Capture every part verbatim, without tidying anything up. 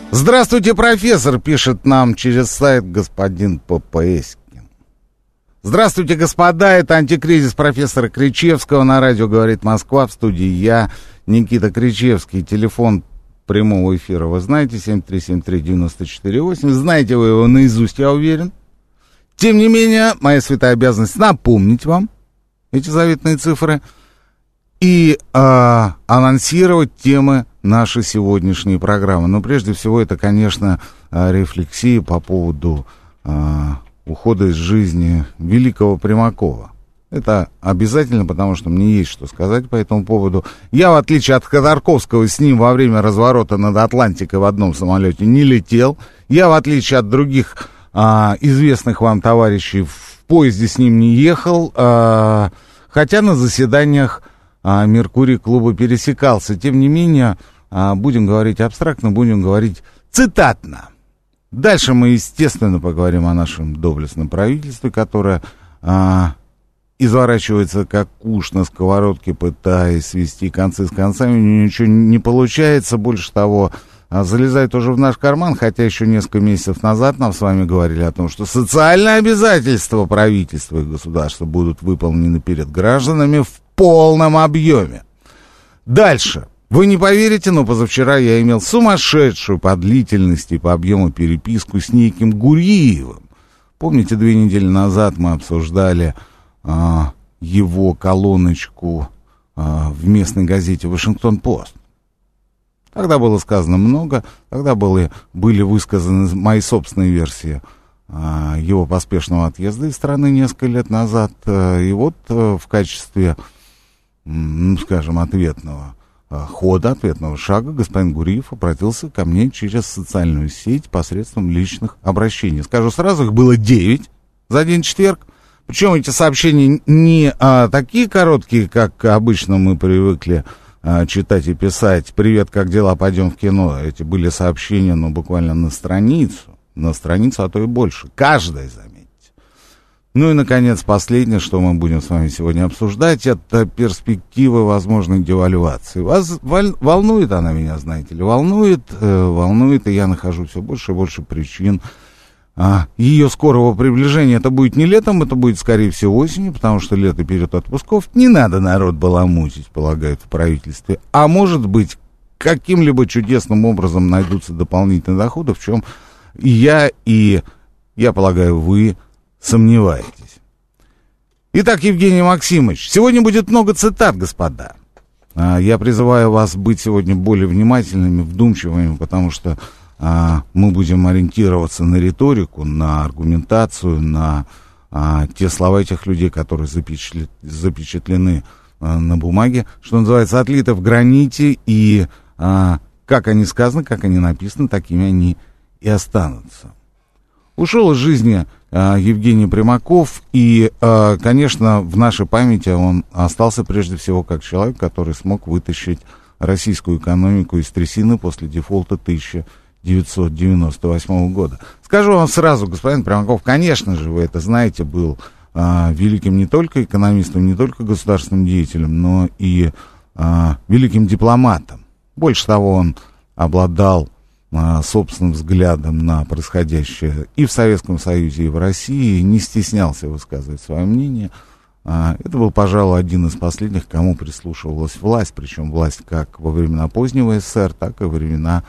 Здравствуйте, профессор, пишет нам через сайт господин Попаэскин. Здравствуйте, господа, это антикризис профессора Кричевского. На радио «Говорит Москва», в студии я, Никита Кричевский. Телефон прямого эфира вы знаете, семь три семь три девять четыре восемь. Знаете вы его наизусть, я уверен. Тем не менее, моя святая обязанность напомнить вам эти заветные цифры и э, анонсировать темы нашей сегодняшней программы. Но прежде всего это, конечно, рефлексия по поводу э, ухода из жизни великого Примакова. Это обязательно, потому что мне есть что сказать по этому поводу. Я, в отличие от Ходорковского, с ним во время разворота над Атлантикой в одном самолете не летел. Я, в отличие от других э, известных вам товарищей, в поезде с ним не ехал, э, хотя на заседаниях А Меркурий клуба пересекался. Тем не менее, будем говорить абстрактно, будем говорить цитатно. Дальше мы, естественно, поговорим о нашем доблестном правительстве, которое а, изворачивается как куш на сковородке, пытаясь свести концы с концами. У него ничего не получается. Больше того, а, залезает уже в наш карман, хотя еще несколько месяцев назад нам с вами говорили о том, что социальные обязательства правительства и государства будут выполнены перед гражданами в полном объеме. Дальше. Вы не поверите, но позавчера я имел сумасшедшую по длительности и по объему переписку с неким Гуриевым. Помните, две недели назад мы обсуждали а, его колоночку а, в местной газете «Вашингтон-Пост». Тогда было сказано много, тогда были, были высказаны мои собственные версии а, его поспешного отъезда из страны несколько лет назад. И вот а, в качестве, ну, скажем, ответного а, хода, ответного шага господин Гуриев обратился ко мне через социальную сеть посредством личных обращений. Скажу сразу, их было девять за один четверг. Причем эти сообщения не а, такие короткие, как обычно мы привыкли а, читать и писать. «Привет, как дела? Пойдем в кино». Эти были сообщения, ну, буквально на страницу. На страницу, а то и больше. Каждая, заметьте. Ну и, наконец, последнее, что мы будем с вами сегодня обсуждать, это перспективы возможной девальвации. Вас вол- волнует она меня, знаете ли? Волнует, э, волнует, и я нахожу все больше и больше причин а, ее скорого приближения. Это будет не летом, это будет, скорее всего, осенью, потому что лето период отпусков. Не надо народ баламутить, полагают в правительстве. А может быть, каким-либо чудесным образом найдутся дополнительные доходы, в чем и я, и, я полагаю, вы сомневаетесь. Итак, Евгений Максимович, сегодня будет много цитат, господа. Я призываю вас быть сегодня более внимательными, вдумчивыми, потому что а, мы будем ориентироваться на риторику, на аргументацию, на а, те слова этих людей, которые запечатле, запечатлены а, на бумаге, что называется, отлиты в граните, и а, как они сказаны, как они написаны, такими они и останутся. Ушел из жизни а, Евгений Примаков, и, а, конечно, в нашей памяти он остался прежде всего как человек, который смог вытащить российскую экономику из трясины после дефолта тысяча девятьсот девяносто восьмого года. Скажу вам сразу, господин Примаков, конечно же, вы это знаете, был а, великим не только экономистом, не только государственным деятелем, но и а, великим дипломатом. Больше того, он обладал а, собственным взглядом на происходящее и в Советском Союзе, и в России, не стеснялся высказывать свое мнение. А, это был, пожалуй, один из последних, кому прислушивалась власть, причем власть как во времена позднего СССР, так и во времена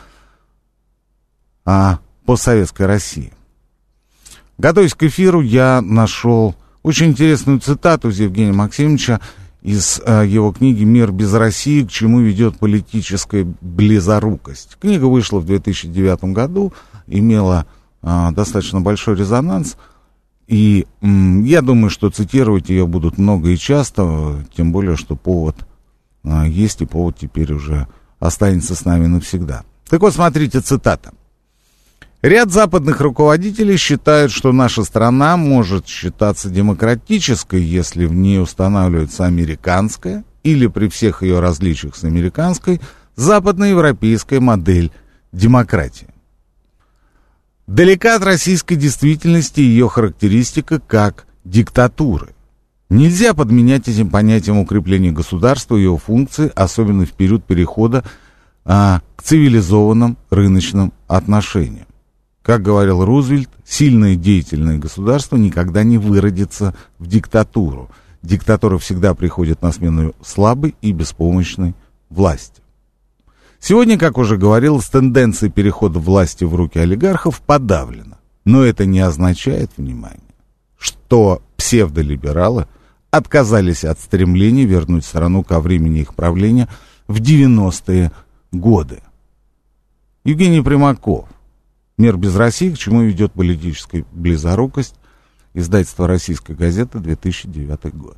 а, постсоветской России. Готовясь к эфиру, я нашел очень интересную цитату из Евгения Максимовича из а, его книги «Мир без России. К чему ведет политическая близорукость». Книга вышла в две тысячи девятом году, имела а, достаточно большой резонанс, и м, я думаю, что цитировать ее будут много и часто, тем более, что повод а, есть, и повод теперь уже останется с нами навсегда. Так вот, смотрите, цитата. Ряд западных руководителей считают, что наша страна может считаться демократической, если в ней устанавливается американская или при всех ее различиях с американской западноевропейская модель демократии. Далека от российской действительности ее характеристика как диктатуры. Нельзя подменять этим понятием укрепления государства и его функций, особенно в период перехода а, к цивилизованным рыночным отношениям. Как говорил Рузвельт, сильное деятельное государство никогда не выродится в диктатуру. Диктатура всегда приходит на смену слабой и беспомощной власти. Сегодня, как уже говорилось, тенденция перехода власти в руки олигархов подавлена. Но это не означает, внимание, что псевдолибералы отказались от стремления вернуть страну ко времени их правления в девяностые годы. Евгений Примаков. «Мир без России. К чему ведет политическая близорукость». Издательство «Российская газета», две тысячи девятый год.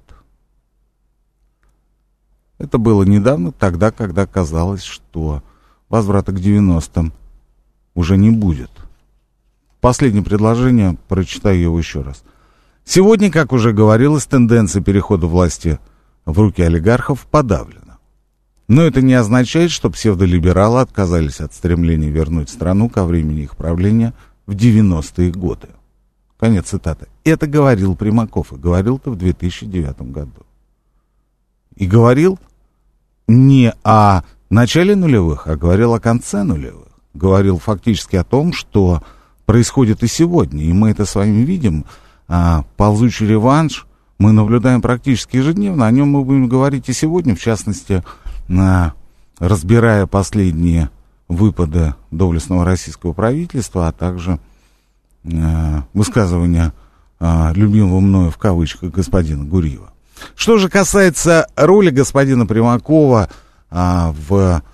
Это было недавно, тогда, когда казалось, что возврата к девяностым уже не будет. Последнее предложение, прочитаю его еще раз. Сегодня, как уже говорилось, тенденция перехода власти в руки олигархов подавлена. Но это не означает, что псевдолибералы отказались от стремления вернуть страну ко времени их правления в девяностые годы. Конец цитаты. Это говорил Примаков, и говорил-то в две тысячи девятом году. И говорил не о начале нулевых, а говорил о конце нулевых. Говорил фактически о том, что происходит и сегодня, и мы это с вами видим. А, ползучий реванш мы наблюдаем практически ежедневно, о нем мы будем говорить и сегодня, в частности, на, разбирая последние выпады доблестного российского правительства, а также а, высказывания а, любимого мною в кавычках господина Гурьева. Что же касается роли господина Примакова а, в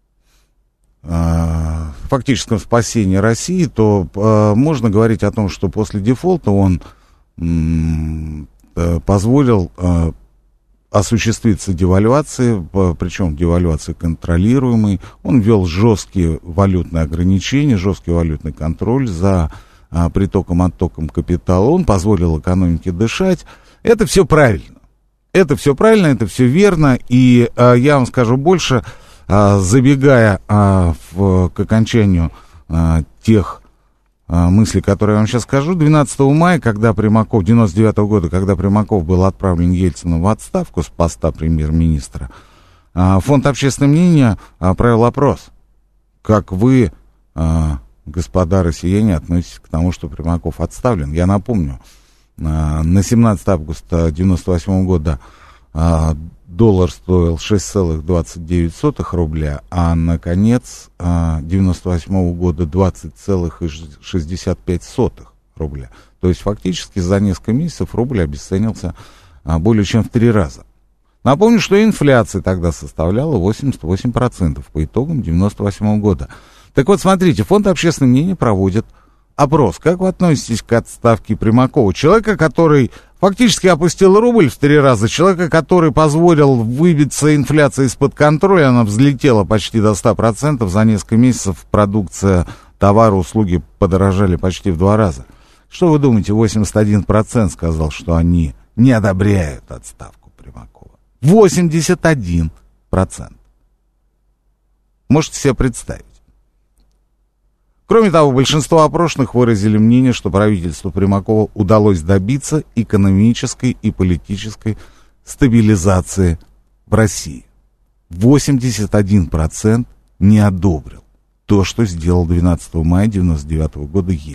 а, фактическом спасении России, то а, можно говорить о том, что после дефолта он м, а, позволил а, осуществиться девальвации, а, причем девальвации контролируемой. Он ввел жесткие валютные ограничения, жесткий валютный контроль за а, притоком-оттоком капитала. Он позволил экономике дышать. Это все правильно. Это все правильно, это все верно, и а, я вам скажу больше, а, забегая а, в, к окончанию а, тех а, мыслей, которые я вам сейчас скажу, двенадцатого мая, когда Примаков, девяносто девятого года, когда Примаков был отправлен Ельцином в отставку с поста премьер-министра, а, Фонд общественного мнения а, провел опрос. Как вы, а, господа россияне, относитесь к тому, что Примаков отставлен? Я напомню, на семнадцатое августа девяносто восьмого года а, доллар стоил шесть целых двадцать девять сотых рубля, а на конец а, девяносто восьмого года двадцать целых шестьдесят пять сотых рубля. То есть фактически за несколько месяцев рубль обесценился а, более чем в три раза. Напомню, что инфляция тогда составляла восемьдесят восемь процентов по итогам девяносто восьмого года. Так вот, смотрите, Фонд общественного мнения проводит опрос. Как вы относитесь к отставке Примакова? Человека, который фактически опустил рубль в три раза, человека, который позволил выбиться инфляции из-под контроля, она взлетела почти до ста процентов, за несколько месяцев продукция, товары, услуги подорожали почти в два раза. Что вы думаете, восемьдесят один процент сказал, что они не одобряют отставку Примакова. восемьдесят один процент. Можете себе представить. Кроме того, большинство опрошенных выразили мнение, что правительству Примакова удалось добиться экономической и политической стабилизации в России. восемьдесят один процент не одобрил то, что сделал двенадцатого мая девяносто девятого года Ельцин.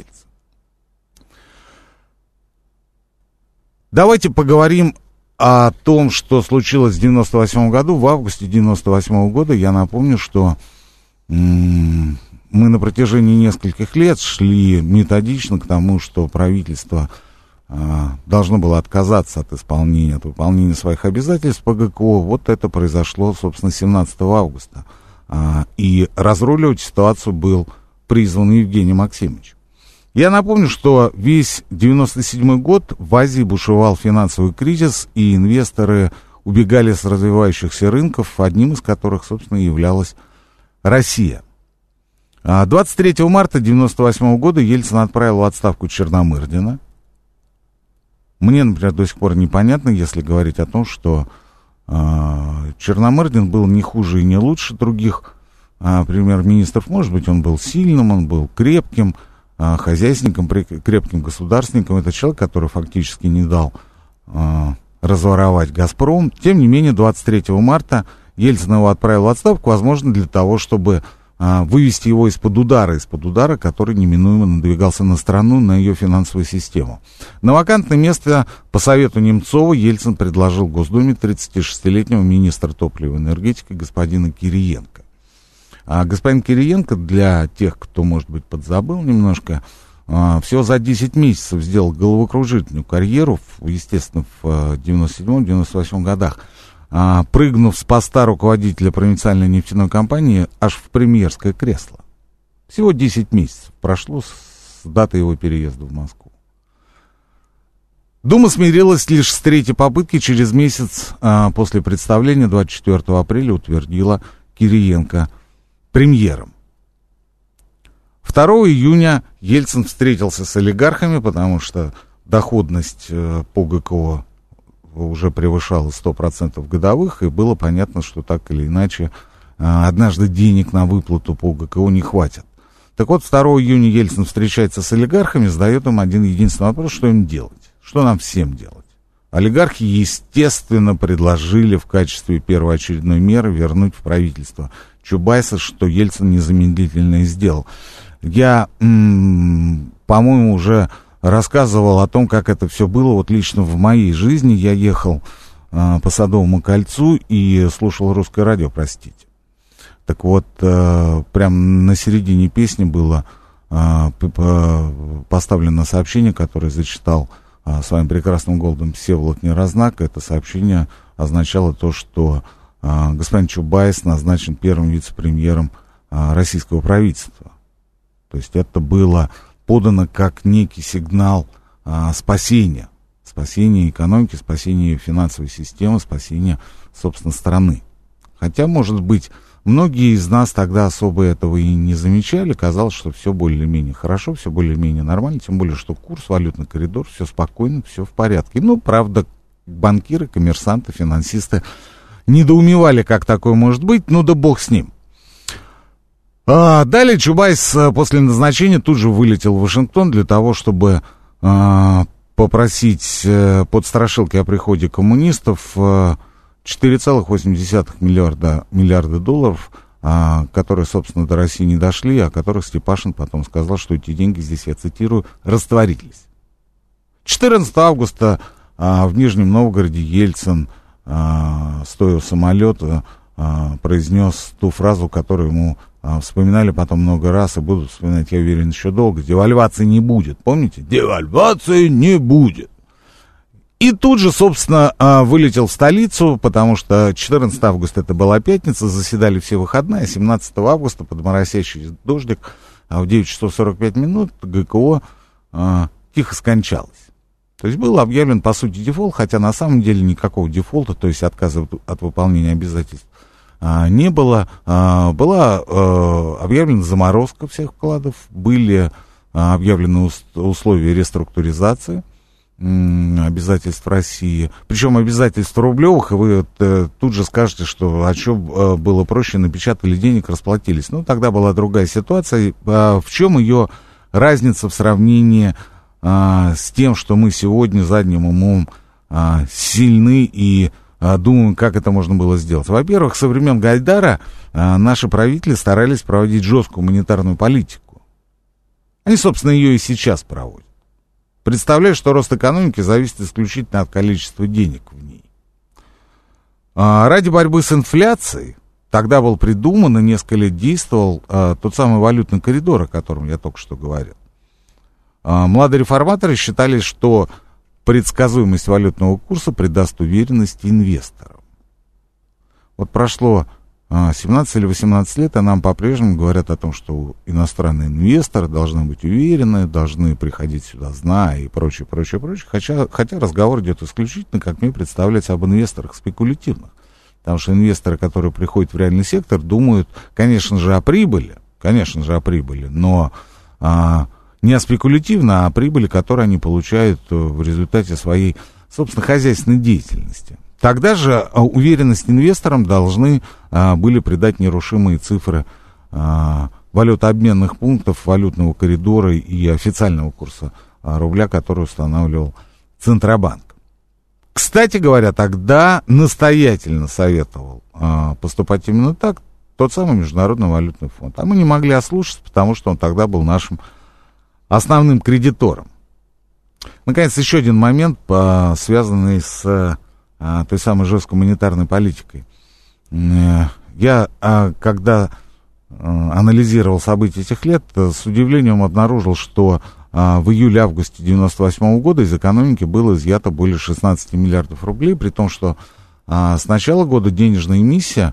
Давайте поговорим о том, что случилось в девяносто восьмом году. В августе девяносто восьмого года, я напомню, что м- мы на протяжении нескольких лет шли методично к тому, что правительство а, должно было отказаться от исполнения, от выполнения своих обязательств по гэ ка о. Вот это произошло, собственно, семнадцатого августа. А, и разруливать ситуацию был призван Евгений Максимович. Я напомню, что весь девяносто седьмой год в Азии бушевал финансовый кризис, и инвесторы убегали с развивающихся рынков, одним из которых, собственно, являлась Россия. двадцать третьего марта девяносто восьмого года Ельцин отправил в отставку Черномырдина. Мне, например, до сих пор непонятно, если говорить о том, что э, Черномырдин был не хуже и не лучше других э, премьер-министров. Может быть, он был сильным, он был крепким э, хозяйственником, крепким государственником. Это человек, который фактически не дал э, разворовать «Газпром». Тем не менее, двадцать третьего марта Ельцин его отправил в отставку, возможно, для того, чтобы а, вывести его из-под удара, из-под удара, который неминуемо надвигался на страну, на ее финансовую систему. На вакантное место по совету Немцова Ельцин предложил Госдуме тридцатишестилетнего министра топлива и энергетики господина Кириенко. А господин Кириенко, для тех, кто, может быть, подзабыл немножко, а, всего за десять месяцев сделал головокружительную карьеру, естественно, в девяносто седьмом — девяносто восьмом годах, а, прыгнув с поста руководителя провинциальной нефтяной компании аж в премьерское кресло. Всего десять месяцев прошло с даты его переезда в Москву. Дума смирилась лишь с третьей попытки, через месяц а, после представления двадцать четвёртого апреля утвердила Кириенко премьером. второго июня Ельцин встретился с олигархами, потому что доходность э, по ГКО уже превышала сто процентов годовых, и было понятно, что так или иначе э, однажды денег на выплату по ГКО не хватит. Так вот, второго июня Ельцин встречается с олигархами, задает им один единственный вопрос: что им делать? Что нам всем делать? Олигархи, естественно, предложили в качестве первоочередной меры вернуть в правительство Чубайса, что Ельцин незамедлительно и сделал. Я, м- по-моему, уже рассказывал о том, как это все было. Вот лично в моей жизни я ехал э, по Садовому кольцу и слушал русское радио, простите. Так вот, э, прям на середине песни было э, поставлено сообщение, которое зачитал э, своим прекрасным голосом Всеволод Неразнак. Это сообщение означало то, что э, господин Чубайс назначен первым вице-премьером э, российского правительства. То есть это было подано как некий сигнал а, спасения. Спасения экономики, спасения финансовой системы, спасения, собственно, страны. Хотя, может быть, многие из нас тогда особо этого и не замечали. Казалось, что все более-менее хорошо, все более-менее нормально. Тем более, что курс, валютный коридор, все спокойно, все в порядке. Ну, правда, банкиры, коммерсанты, финансисты недоумевали, как такое может быть. Ну да бог с ним. А, далее Чубайс после назначения тут же вылетел в Вашингтон для того, чтобы а, попросить а, под страшилки о приходе коммунистов а, четыре целых восемь десятых миллиарда, миллиарда долларов, а, которые, собственно, до России не дошли, о которых Степашин потом сказал, что эти деньги, здесь я цитирую, растворились. четырнадцатого августа а, в Нижнем Новгороде Ельцин, а, стоя у самолета, а, произнес ту фразу, которую ему вспоминали потом много раз и будут вспоминать, я уверен, еще долго. Девальвации не будет. Помните? Девальвации не будет. И тут же, собственно, вылетел в столицу, потому что четырнадцатого августа это была пятница, заседали все выходные, а семнадцатого августа под моросящий дождик в девять часов сорок пять минут ГКО а, тихо скончалось. То есть был объявлен, по сути, дефолт, хотя на самом деле никакого дефолта, то есть отказа от выполнения обязательств, не было. Была объявлена заморозка всех вкладов, были объявлены условия реструктуризации обязательств России, причем обязательств рублевых, и вы тут же скажете, что а что было проще, напечатали денег, расплатились. Ну, тогда была другая ситуация. В чем ее разница в сравнении с тем, что мы сегодня задним умом сильны и думаем, как это можно было сделать. Во-первых, со времен Гайдара а, наши правители старались проводить жесткую монетарную политику. Они, собственно, ее и сейчас проводят. Представляю, что рост экономики зависит исключительно от количества денег в ней. А, ради борьбы с инфляцией тогда был придуман и несколько лет действовал а, тот самый валютный коридор, о котором я только что говорил. А, молодые реформаторы считали, что предсказуемость валютного курса придаст уверенность инвесторам. Вот прошло а, семнадцать или восемнадцать лет, а нам по-прежнему говорят о том, что иностранные инвесторы должны быть уверены, должны приходить сюда, зная и прочее, прочее, прочее. Хотя, хотя разговор идет исключительно, как мне представляется, об инвесторах спекулятивных. Потому что инвесторы, которые приходят в реальный сектор, думают, конечно же, о прибыли, конечно же, о прибыли, но а, не о спекулятивно, а о прибыли, которую они получают в результате своей, собственно, хозяйственной деятельности. Тогда же уверенность инвесторам должны а, были придать нерушимые цифры а, валютообменных пунктов, валютного коридора и официального курса а, рубля, который устанавливал Центробанк. Кстати говоря, тогда настоятельно советовал а, поступать именно так тот самый Международный валютный фонд. А мы не могли ослушаться, потому что он тогда был нашим основным кредитором. Наконец, еще один момент, а, связанный с а, той самой жесткой монетарной политикой. Я, а, когда а, анализировал события этих лет, с удивлением обнаружил, что а, в июле-августе девяносто восьмого года из экономики было изъято более шестнадцать миллиардов рублей, при том, что а, с начала года денежная эмиссия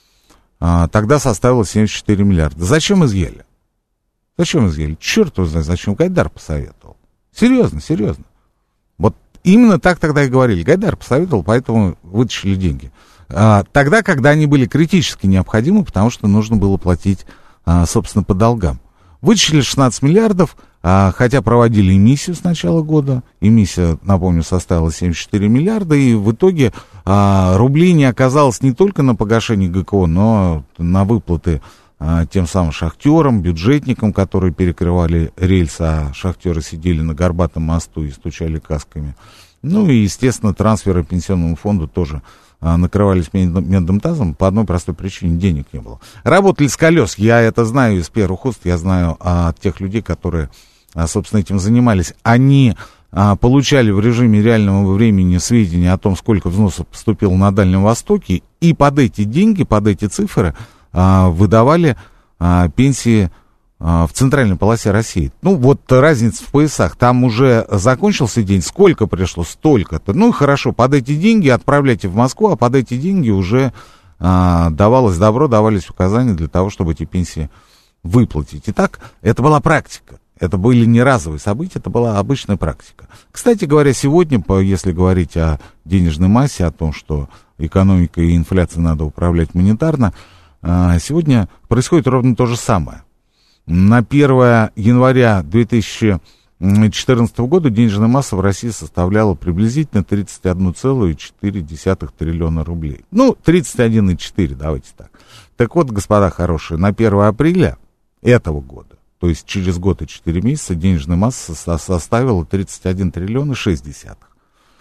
а, тогда составила семьдесят четыре миллиарда. Зачем изъяли? Зачем изъяли? Черт его знает, зачем. Гайдар посоветовал. Серьезно, серьезно. Вот именно так тогда и говорили. Гайдар посоветовал, поэтому вытащили деньги. А, тогда, когда они были критически необходимы, потому что нужно было платить, а, собственно, по долгам. Вытащили шестнадцать миллиардов, а, хотя проводили эмиссию с начала года. Эмиссия, напомню, составила семьдесят четыре миллиарда, и в итоге а, рублей не оказалось не только на погашение ГКО, но на выплаты а, тем самым шахтерам, бюджетникам, которые перекрывали рельсы, а шахтеры сидели на Горбатом мосту и стучали касками. Ну и, естественно, трансферы пенсионному фонду тоже а, накрывались медным тазом по одной простой причине: денег не было. Работали с колес, я это знаю из первых уст, я знаю от тех людей, которые, а, собственно, этим занимались. Они а, получали в режиме реального времени сведения о том, сколько взносов поступило на Дальнем Востоке, и под эти деньги, под эти цифры а, выдавали а, пенсии в центральной полосе России. Ну, вот разница в поясах. Там уже закончился день, сколько пришло, столько-то. Ну, хорошо, под эти деньги отправляйте в Москву, а под эти деньги уже а, давалось добро, давались указания для того, чтобы эти пенсии выплатить. Итак, это была практика. Это были не разовые события, это была обычная практика. Кстати говоря, сегодня, если говорить о денежной массе, о том, что экономикой и инфляцией надо управлять монетарно, а, сегодня происходит ровно то же самое. На первое января две тысячи четырнадцатого года денежная масса в России составляла приблизительно тридцать один целых четыре десятых триллиона рублей. Ну, тридцать один целых четыре, давайте так. Так вот, господа хорошие, на первое апреля этого года, то есть через год и четыре месяца, денежная масса со- составила тридцать один триллион и шесть десятых.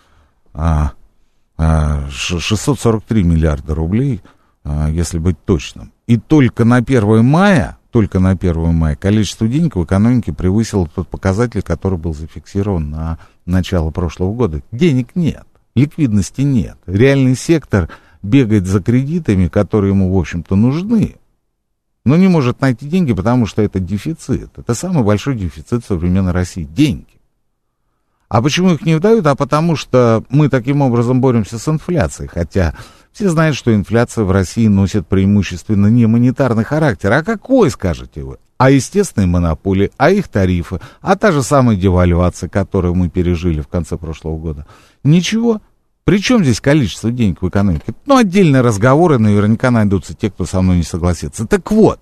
А, а, шестьсот сорок три миллиарда рублей, а, если быть точным. И только на первое мая... Только на первое мая количество денег в экономике превысило тот показатель, который был зафиксирован на начало прошлого года. Денег нет, ликвидности нет. Реальный сектор бегает за кредитами, которые ему, в общем-то, нужны, но не может найти деньги, потому что это дефицит. Это самый большой дефицит современной России – деньги. А почему их не выдают? А потому что мы таким образом боремся с инфляцией, хотя... Все знают, что инфляция в России носит преимущественно не монетарный характер. А какой, скажете вы? А естественные монополии, а их тарифы, а та же самая девальвация, которую мы пережили в конце прошлого года. Ничего. Причем здесь количество денег в экономике? Ну, отдельные разговоры, наверняка найдутся те, кто со мной не согласится. Так вот,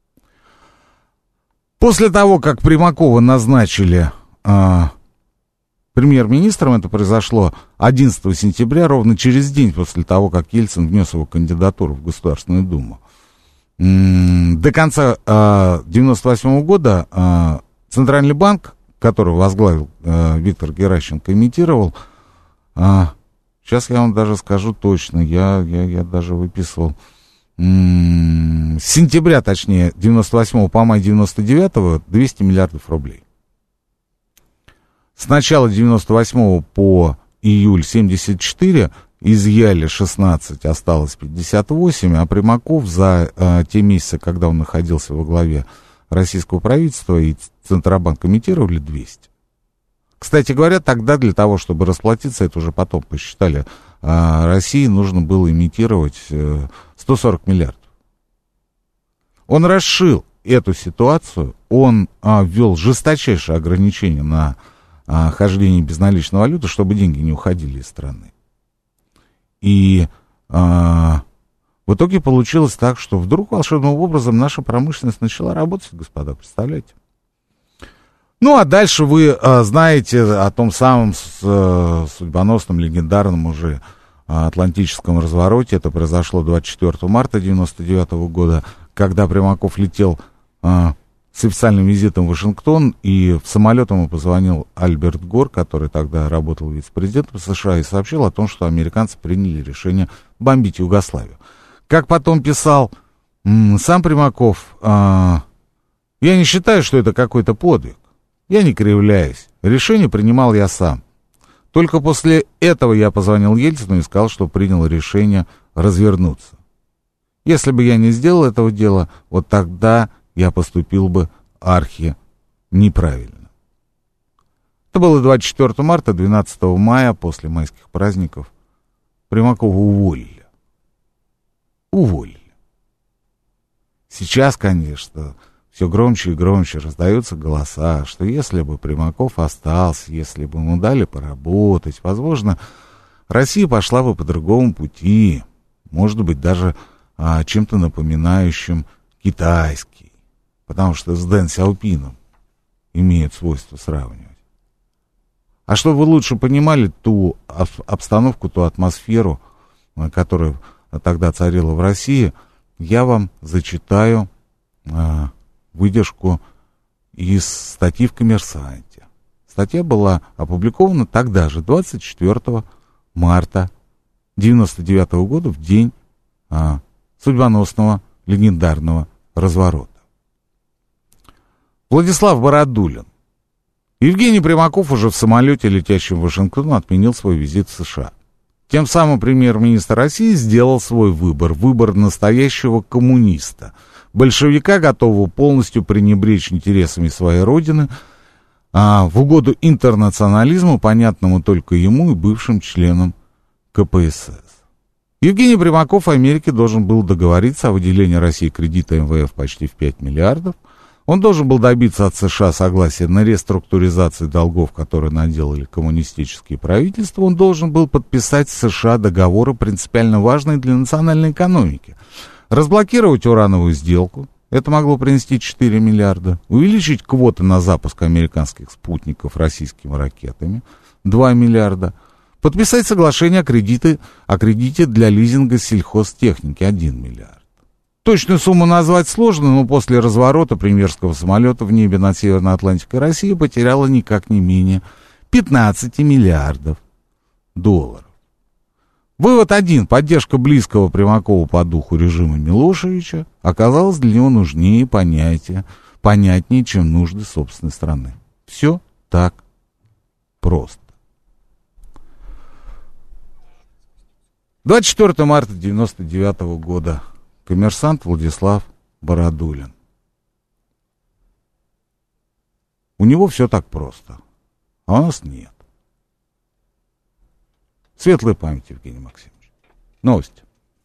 после того, как Примакова назначили... А, премьер-министром, это произошло одиннадцатого сентября, ровно через день после того, как Ельцин внес его кандидатуру в Государственную Думу. До конца э, девяносто восьмого года э, Центральный банк, который возглавил э, Виктор Геращенко, имитировал, э, сейчас я вам даже скажу точно, я, я, я даже выписывал, э, с сентября, точнее, девяносто восьмого по май девяносто девятого двести миллиардов рублей. С начала девяносто восьмого по июль семьдесят четыре изъяли шестнадцать, осталось пятьдесят восемь, а Примаков за э, те месяцы, когда он находился во главе российского правительства и Центробанк имитировали двести. Кстати говоря, тогда для того, чтобы расплатиться, это уже потом посчитали, э, России нужно было имитировать э, сто сорок миллиардов. Он расшил эту ситуацию, он э, ввел жесточайшие ограничения на хождение безналичной валюты, чтобы деньги не уходили из страны. И а, в итоге получилось так, что вдруг волшебным образом наша промышленность начала работать, господа, представляете? Ну, а дальше вы а, знаете о том самом с, а, судьбоносном, легендарном уже а, атлантическом развороте. Это произошло двадцать четвёртого марта девяносто девятого года, когда Примаков летел... А, с официальным визитом в Вашингтон, и в самолет ему позвонил Альберт Гор, который тогда работал вице-президентом США, и сообщил о том, что американцы приняли решение бомбить Югославию. Как потом писал м, сам Примаков, а, я не считаю, что это какой-то подвиг. Я не кривляюсь. Решение принимал я сам. Только после этого я позвонил Ельцину и сказал, что принял решение развернуться. Если бы я не сделал этого дела, вот тогда я поступил бы архи неправильно. Это было двадцать четвёртого марта, двенадцатого мая, после майских праздников, Примакова уволили. Уволили. Сейчас, конечно, все громче и громче раздаются голоса, что если бы Примаков остался, если бы ему дали поработать, возможно, Россия пошла бы по другому пути, может быть, даже а, чем-то напоминающим китайский, потому что с Дэн Сяопином имеет свойство сравнивать. А чтобы вы лучше понимали ту обстановку, ту атмосферу, которая тогда царила в России, я вам зачитаю а, выдержку из статьи в «Коммерсанте». Статья была опубликована тогда же, двадцать четвёртого марта девяносто девятого года, в день а, судьбоносного легендарного разворота. Владислав Бородулин. Евгений Примаков уже в самолете, летящем в Вашингтон, отменил свой визит в США. Тем самым премьер-министр России сделал свой выбор, выбор настоящего коммуниста, большевика, готового полностью пренебречь интересами своей родины, а, в угоду интернационализму, понятному только ему и бывшим членам ка пэ эс эс. Евгений Примаков в Америке должен был договориться о выделении России кредита эм вэ эф почти в пять миллиардов. Он должен был добиться от США согласия на реструктуризацию долгов, которые наделали коммунистические правительства. Он должен был подписать с США договоры, принципиально важные для национальной экономики. Разблокировать урановую сделку, это могло принести четыре миллиарда. Увеличить квоты на запуск американских спутников российскими ракетами, два миллиарда. Подписать соглашение о кредите, о кредите для лизинга сельхозтехники, один миллиард. Точную сумму назвать сложно, но после разворота премьерского самолета в небе над Северной Атлантикой Россия потеряла никак не менее пятнадцать миллиардов долларов. Вывод один. Поддержка близкого Примакова по духу режима Милошевича оказалась для него нужнее понятия, понятнее, чем нужды собственной страны. Все так просто. двадцать четвёртого марта девяносто девятого года. Коммерсант Владислав Бородулин. У него все так просто, а у нас нет. Светлая память, Евгений Максимович. Новости.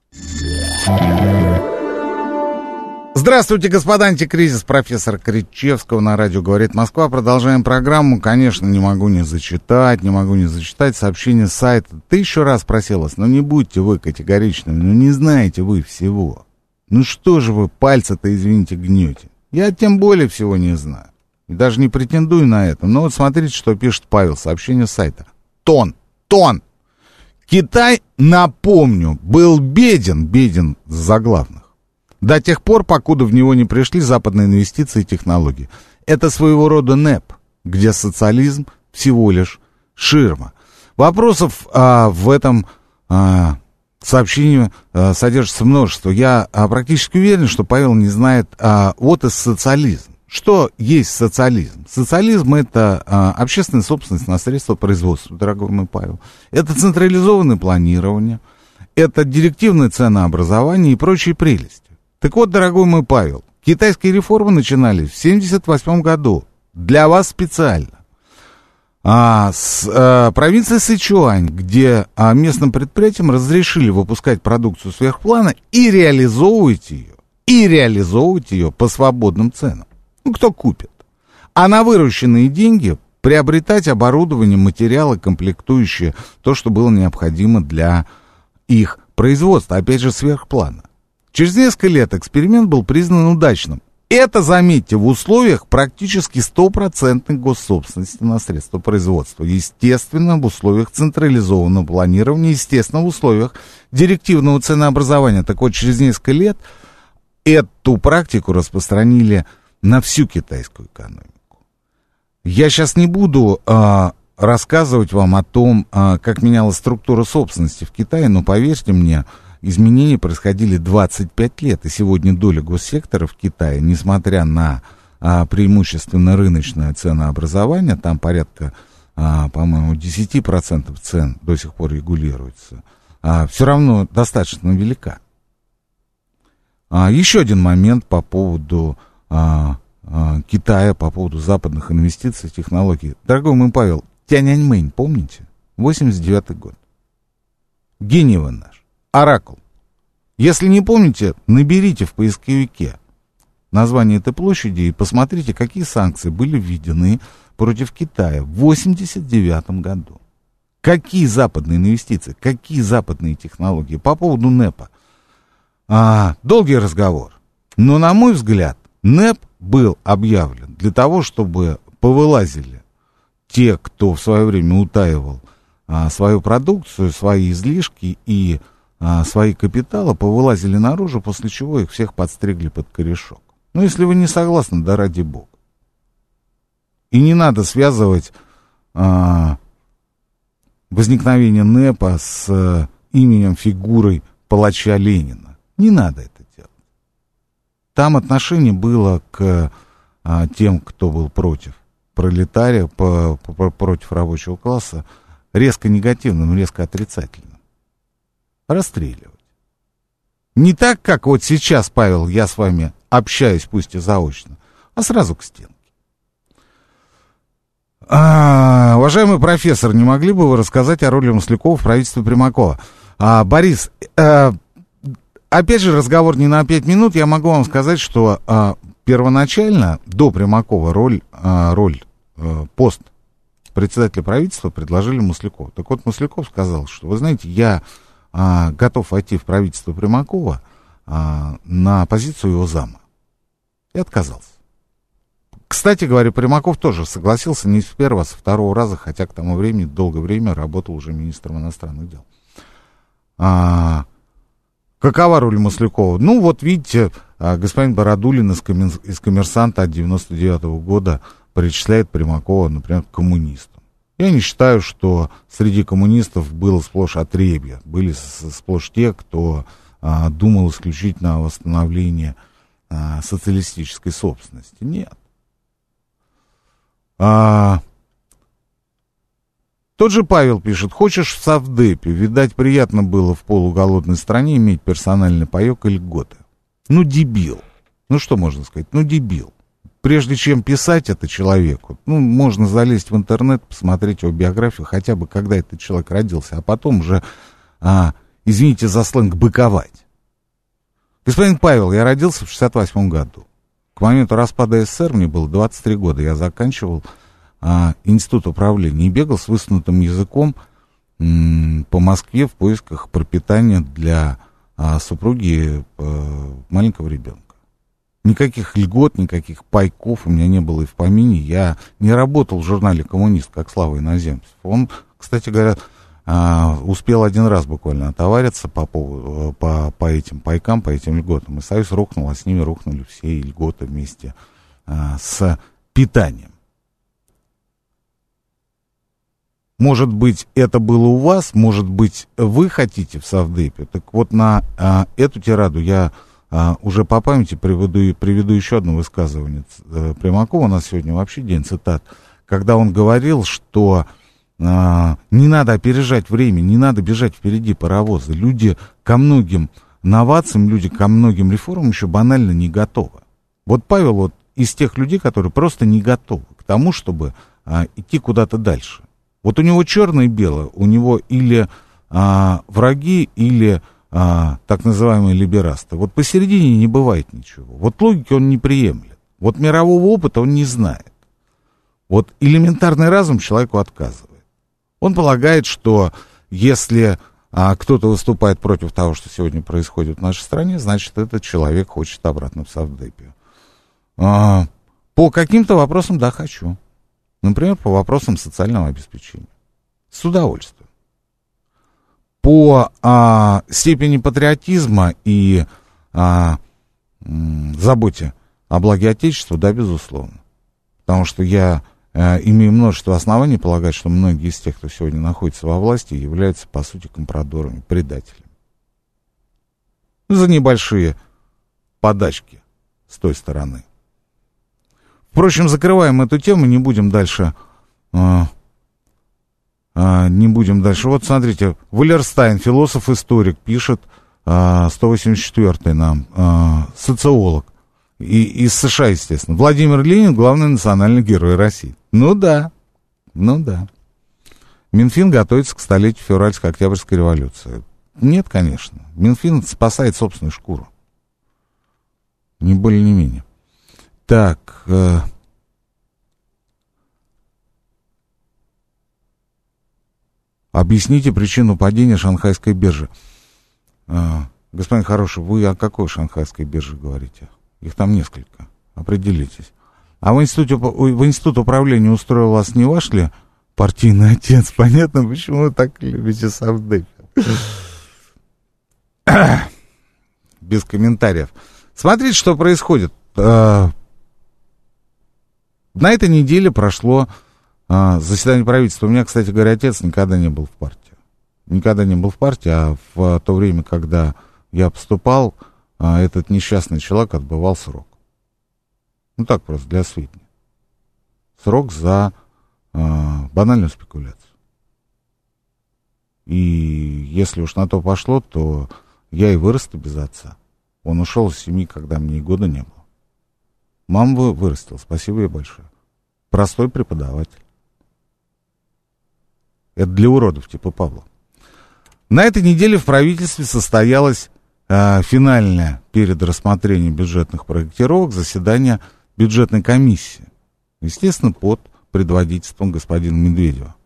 Здравствуйте, господа, антикризис, профессор Кричевского на радио «Говорит Москва». Продолжаем программу. Конечно, не могу не зачитать, не могу не зачитать сообщение с сайта. Тысячу раз просил вас, но не будьте вы категоричными, ну не знаете вы всего. Ну что же вы пальцы-то, извините, гнете? Я тем более всего не знаю. И даже не претендую на это. Но вот смотрите, что пишет Павел, сообщение с сайта. Тон, тон. Китай, напомню, был беден, беден с заглавных. До тех пор, покуда в него не пришли западные инвестиции и технологии. Это своего рода НЭП, где социализм всего лишь ширма. Вопросов а, в этом а, сообщении а, содержится множество. Я а, практически уверен, что Павел не знает, а, вот и социализм. Что есть социализм? Социализм — это а, общественная собственность на средства производства, дорогой мой Павел. Это централизованное планирование, это директивное ценообразование и прочие прелести. Так вот, дорогой мой Павел, китайские реформы начинались в семьдесят восьмом году. Для вас специально. А, с а, провинции Сычуань, где а, местным предприятиям разрешили выпускать продукцию сверхплана и реализовывать ее, и реализовывать ее по свободным ценам. Ну, кто купит? А на вырученные деньги приобретать оборудование, материалы, комплектующие, то, что было необходимо для их производства, опять же, сверхплана. Через несколько лет эксперимент был признан удачным. Это, заметьте, в условиях практически стопроцентной госсобственности на средства производства. Естественно, в условиях централизованного планирования, естественно, в условиях директивного ценообразования. Так вот, через несколько лет эту практику распространили на всю китайскую экономику. Я сейчас не буду а, рассказывать вам о том, а, как менялась структура собственности в Китае, но поверьте мне, изменения происходили двадцать пять лет, и сегодня доля госсектора в Китае, несмотря на а, преимущественно рыночное ценообразование, там порядка, а, по-моему, десять процентов цен до сих пор регулируется, а, все равно достаточно велика. А, еще один момент по поводу а, а, Китая, по поводу западных инвестиций в технологии. Дорогой мой Павел, Тяньаньмэнь, помните? восемьдесят девятый год. Гений вы наш. Оракул. Если не помните, наберите в поисковике название этой площади и посмотрите, какие санкции были введены против Китая в восемьдесят девятом году. Какие западные инвестиции, какие западные технологии. По поводу НЭПа. А, долгий разговор. Но, на мой взгляд, НЭП был объявлен для того, чтобы повылазили те, кто в свое время утаивал а, свою продукцию, свои излишки и а, свои капиталы, повылазили наружу, после чего их всех подстригли под корешок. Ну, если вы не согласны, да ради бога. И не надо связывать а, возникновение НЭПа с а, именем, фигурой палача Ленина. Не надо это делать. Там отношение было к а, тем, кто был против пролетария, по, по, против рабочего класса, резко негативным, резко отрицательным. Расстреливать. Не так, как вот сейчас, Павел, я с вами общаюсь, пусть и заочно, а сразу к стенке. А, уважаемый профессор, не могли бы вы рассказать о роли Маслякова в правительстве Примакова? А, Борис, а, опять же, разговор не на пять минут. Я могу вам сказать, что а, первоначально, до Примакова, роль, а, роль а, пост председателя правительства предложили Маслякову. Так вот, Масляков сказал, что, вы знаете, я а, готов войти в правительство Примакова а, на позицию его зама. И отказался. Кстати говоря, Примаков тоже согласился не с первого, а со второго раза, хотя к тому времени, долгое время работал уже министром иностранных дел. А, какова роль Маслякова? Ну, вот видите, господин Бородулин из, коммен... из «Коммерсанта» от девяносто девятого года причисляет Примакова, например, к коммунистам. Я не считаю, что среди коммунистов было сплошь отребье. Были сплошь те, кто а, думал исключительно о восстановлении а, социалистической собственности. Нет. А, тот же Павел пишет: хочешь в Совдепе? Видать, приятно было в полуголодной стране иметь персональный паёк и льготы. Ну, дебил. Ну, что можно сказать? Ну, дебил. Прежде чем писать это человеку, ну, можно залезть в интернет, посмотреть его биографию, хотя бы когда этот человек родился, а потом уже, а, извините за сленг, быковать. Господин Павел, я родился в шестьдесят восьмом году. К моменту распада СССР мне было двадцать три года. Я заканчивал а, институт управления и бегал с высунутым языком м, по Москве в поисках пропитания для а, супруги а, маленького ребенка. Никаких льгот, никаких пайков у меня не было и в помине. Я не работал в журнале «Коммунист», как Слава Иноземцев. Он, кстати говоря, а, успел один раз буквально отовариться по, поводу, по, по этим пайкам, по этим льготам. И Союз рухнул, а с ними рухнули все льготы вместе а, с питанием. Может быть, это было у вас, может быть, вы хотите в Совдепе. Так вот, на а, эту тираду я а, уже по памяти приведу, приведу еще одно высказывание Примакова. У нас сегодня вообще день цитат. Когда он говорил, что а, не надо опережать время, не надо бежать впереди паровоза. Люди ко многим новациям, люди ко многим реформам еще банально не готовы. Вот Павел вот из тех людей, которые просто не готовы к тому, чтобы а, идти куда-то дальше. Вот у него черное и белое, у него или а, враги, или а, так называемые либерасты. Вот посередине не бывает ничего. Вот логики он не приемлет. Вот мирового опыта он не знает. Вот элементарный разум человеку отказывает. Он полагает, что если а, кто-то выступает против того, что сегодня происходит в нашей стране, значит, этот человек хочет обратно в Совдепию. А, по каким-то вопросам, да, хочу. Например, по вопросам социального обеспечения. С удовольствием. По а, степени патриотизма и а, м, заботе О благе Отечества, да, безусловно. Потому что я э, имею множество оснований полагать, что многие из тех, кто сегодня находится во власти, являются, по сути, компрадорами, предателями. За небольшие подачки с той стороны. Впрочем, закрываем эту тему, не будем дальше... Э, э, не будем дальше. Вот, смотрите, Валерстайн, философ-историк, пишет, э, сто восемьдесят четвёртый нам, э, социолог. И, из США, естественно. Владимир Ленин — главный национальный герой России. Ну да, ну да. Минфин готовится к столетию февральско-октябрьской революции. Нет, конечно. Минфин спасает собственную шкуру. Не более, не менее. Так. Э, объясните причину падения шанхайской биржи. Э, господин хороший, вы о какой шанхайской бирже говорите? Их там несколько. Определитесь. А в институте, в институт управления устроил вас не ваш ли партийный отец? Понятно, почему вы так любите совдепа. Без комментариев. Смотрите, что происходит. На этой неделе прошло заседание правительства. У меня, кстати говоря, отец никогда не был в партии. Никогда не был в партии, а в то время, когда я поступал, этот несчастный человек отбывал срок. Ну так просто, для сведения. Срок за э, банальную спекуляцию. И если уж на то пошло, то я и вырос-то без отца. Он ушел из семьи, когда мне и года не было. Маму вырастил, спасибо ей большое. Простой преподаватель. Это для уродов типа Павла. На этой неделе в правительстве состоялось финальное перед рассмотрением бюджетных проектировок заседание бюджетной комиссии. Естественно, под предводительством господина Медведева.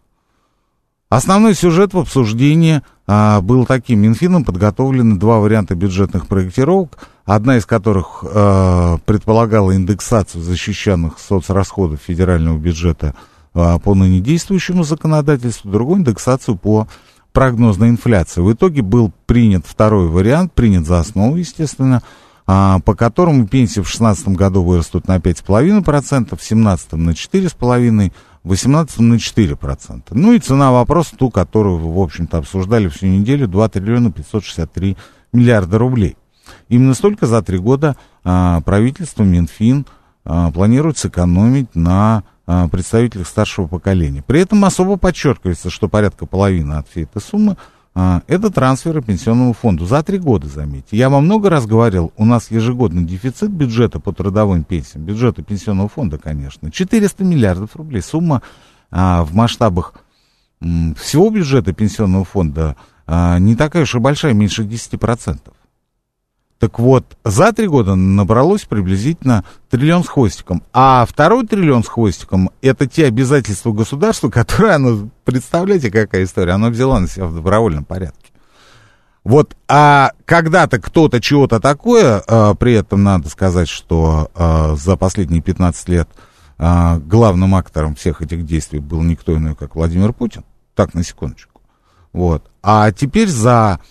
Основной сюжет в обсуждении а, был таким. Минфином подготовлены два варианта бюджетных проектировок, одна из которых а, предполагала индексацию защищенных соцрасходов федерального бюджета а, по ныне действующему законодательству, другой индексацию по прогнозной инфляции. В итоге был принят второй вариант, принят за основу, естественно, а, по которому пенсии в две тысячи шестнадцатом году вырастут на пять целых пять десятых процента, в две тысячи семнадцатом на четыре целых пять десятых процента, в две тысячи восемнадцатом на четыре процента. Ну и цена вопроса, ту, которую вы, в общем-то, обсуждали всю неделю, два триллиона пятьсот шестьдесят три миллиарда рублей. Именно столько за три года а, правительство, Минфин а, планирует сэкономить на представителях старшего поколения. При этом особо подчеркивается, что порядка половины от всей этой суммы а, это трансферы пенсионному фонду. За три года, заметьте. Я вам много раз говорил, у нас ежегодный дефицит бюджета по трудовым пенсиям, бюджета пенсионного фонда, конечно, четыреста миллиардов рублей. Сумма а, в масштабах м, всего бюджета пенсионного фонда а, не такая уж и большая, меньше десяти процентов. Так вот, за три года набралось приблизительно триллион с хвостиком. А второй триллион с хвостиком — это те обязательства государства, которые оно, представляете, какая история, оно взяло на себя в добровольном порядке. Вот, а когда-то кто-то чего-то такое, а, при этом надо сказать, что а, за последние пятнадцать лет а, главным актором всех этих действий был никто иной, как Владимир Путин. Так, на секундочку. Вот. А теперь за...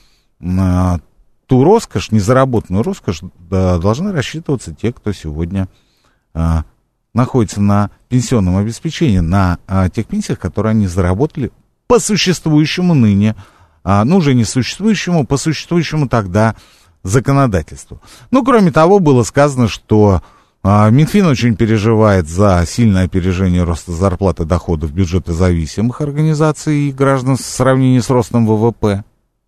А, ту роскошь, незаработанную роскошь, да, должны рассчитываться те, кто сегодня а, находится на пенсионном обеспечении, на а, тех пенсиях, которые они заработали по существующему ныне, а, ну, уже не существующему, по существующему тогда законодательству. Ну, кроме того, было сказано, что а, Минфин очень переживает за сильное опережение роста зарплат и доходов бюджетозависимых организаций и граждан в сравнении с ростом ВВП.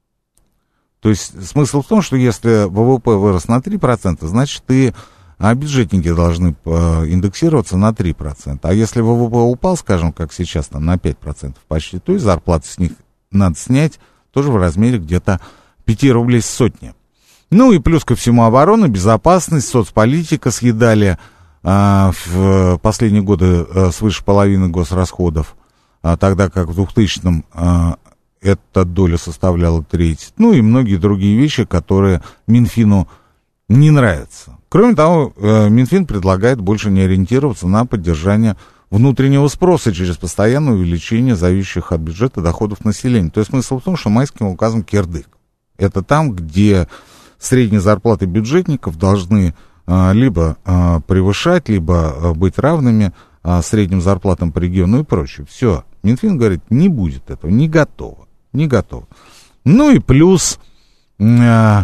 То есть смысл в том, что если ВВП вырос на три процента, значит и а бюджетники должны индексироваться на три процента. А если ВВП упал, скажем, как сейчас, там, на пять процентов почти, то и зарплаты с них надо снять тоже в размере где-то пять рублей с сотни. Ну и плюс ко всему оборона, безопасность, соцполитика съедали а, в последние годы а, свыше половины госрасходов, а, тогда как в двухтысячном а, эта доля составляла треть. Ну и многие другие вещи, которые Минфину не нравятся. Кроме того, Минфин предлагает больше не ориентироваться на поддержание внутреннего спроса через постоянное увеличение зависящих от бюджета доходов населения. То есть смысл в том, что майским указом кирдык. Это там, где средние зарплаты бюджетников должны либо превышать, либо быть равными средним зарплатам по региону и прочее. Все. Минфин говорит, не будет этого, не готово, не готово. Ну и плюс э,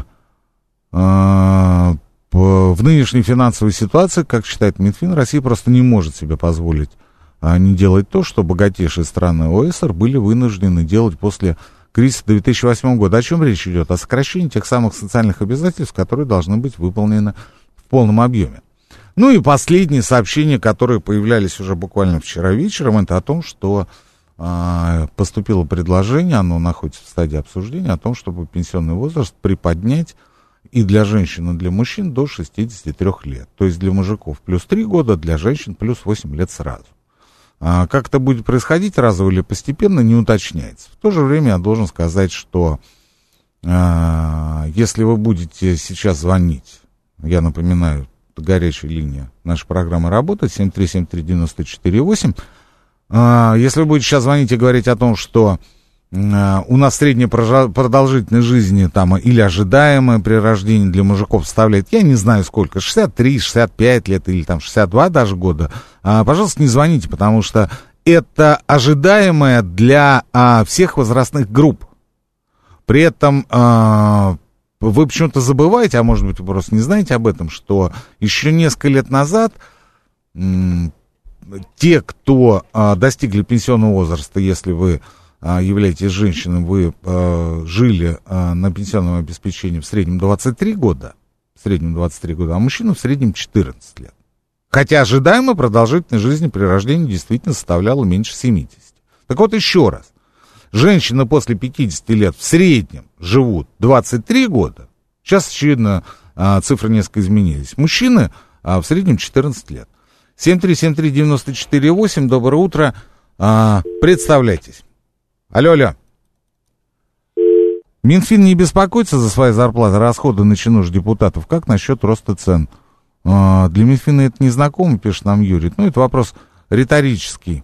э, в нынешней финансовой ситуации, как считает Минфин, Россия просто не может себе позволить э, не делать то, что богатейшие страны ОЭСР были вынуждены делать после кризиса две тысячи восьмого года. О чем речь идет? О сокращении тех самых социальных обязательств, которые должны быть выполнены в полном объеме. Ну и последние сообщения, которые появлялись уже буквально вчера вечером, это о том, что э, поступило предложение, оно находится в стадии обсуждения, о том, чтобы пенсионный возраст приподнять и для женщин, и для мужчин до шестидесяти трёх лет. То есть для мужиков плюс три года, для женщин плюс восемь лет сразу. А как это будет происходить, разово или постепенно, не уточняется. В то же время я должен сказать, что э, если вы будете сейчас звонить, я напоминаю, горячая линия нашей программы работает, семь три семь три девять четыре восемь. Если вы будете сейчас звонить и говорить о том, что у нас средняя продолжительность жизни там, или ожидаемая при рождении для мужиков составляет, я не знаю сколько, шестьдесят три шестьдесят пять лет или там шестьдесят два даже года, пожалуйста, не звоните, потому что это ожидаемое для всех возрастных групп. При этом вы почему-то забываете, а может быть вы просто не знаете об этом, что еще несколько лет назад м, те, кто а, достигли пенсионного возраста, если вы а, являетесь женщиной, вы а, жили а, на пенсионном обеспечении в среднем двадцать три года, в среднем двадцать три года, а мужчины в среднем четырнадцать лет. Хотя ожидаемая продолжительность жизни при рождении действительно составляла меньше семидесяти. Так вот еще раз. Женщины после пятидесяти лет в среднем живут двадцать три года. Сейчас, очевидно, цифры несколько изменились. Мужчины в среднем четырнадцать лет. семь три семь три девять четыре восемь. Доброе утро. Представляйтесь. Алло, алло. Минфин не беспокоится за свои зарплаты, расходы на чинуш депутатов. Как насчет роста цен? Для Минфина это не знакомо, пишет нам Юрий. Ну, это вопрос риторический.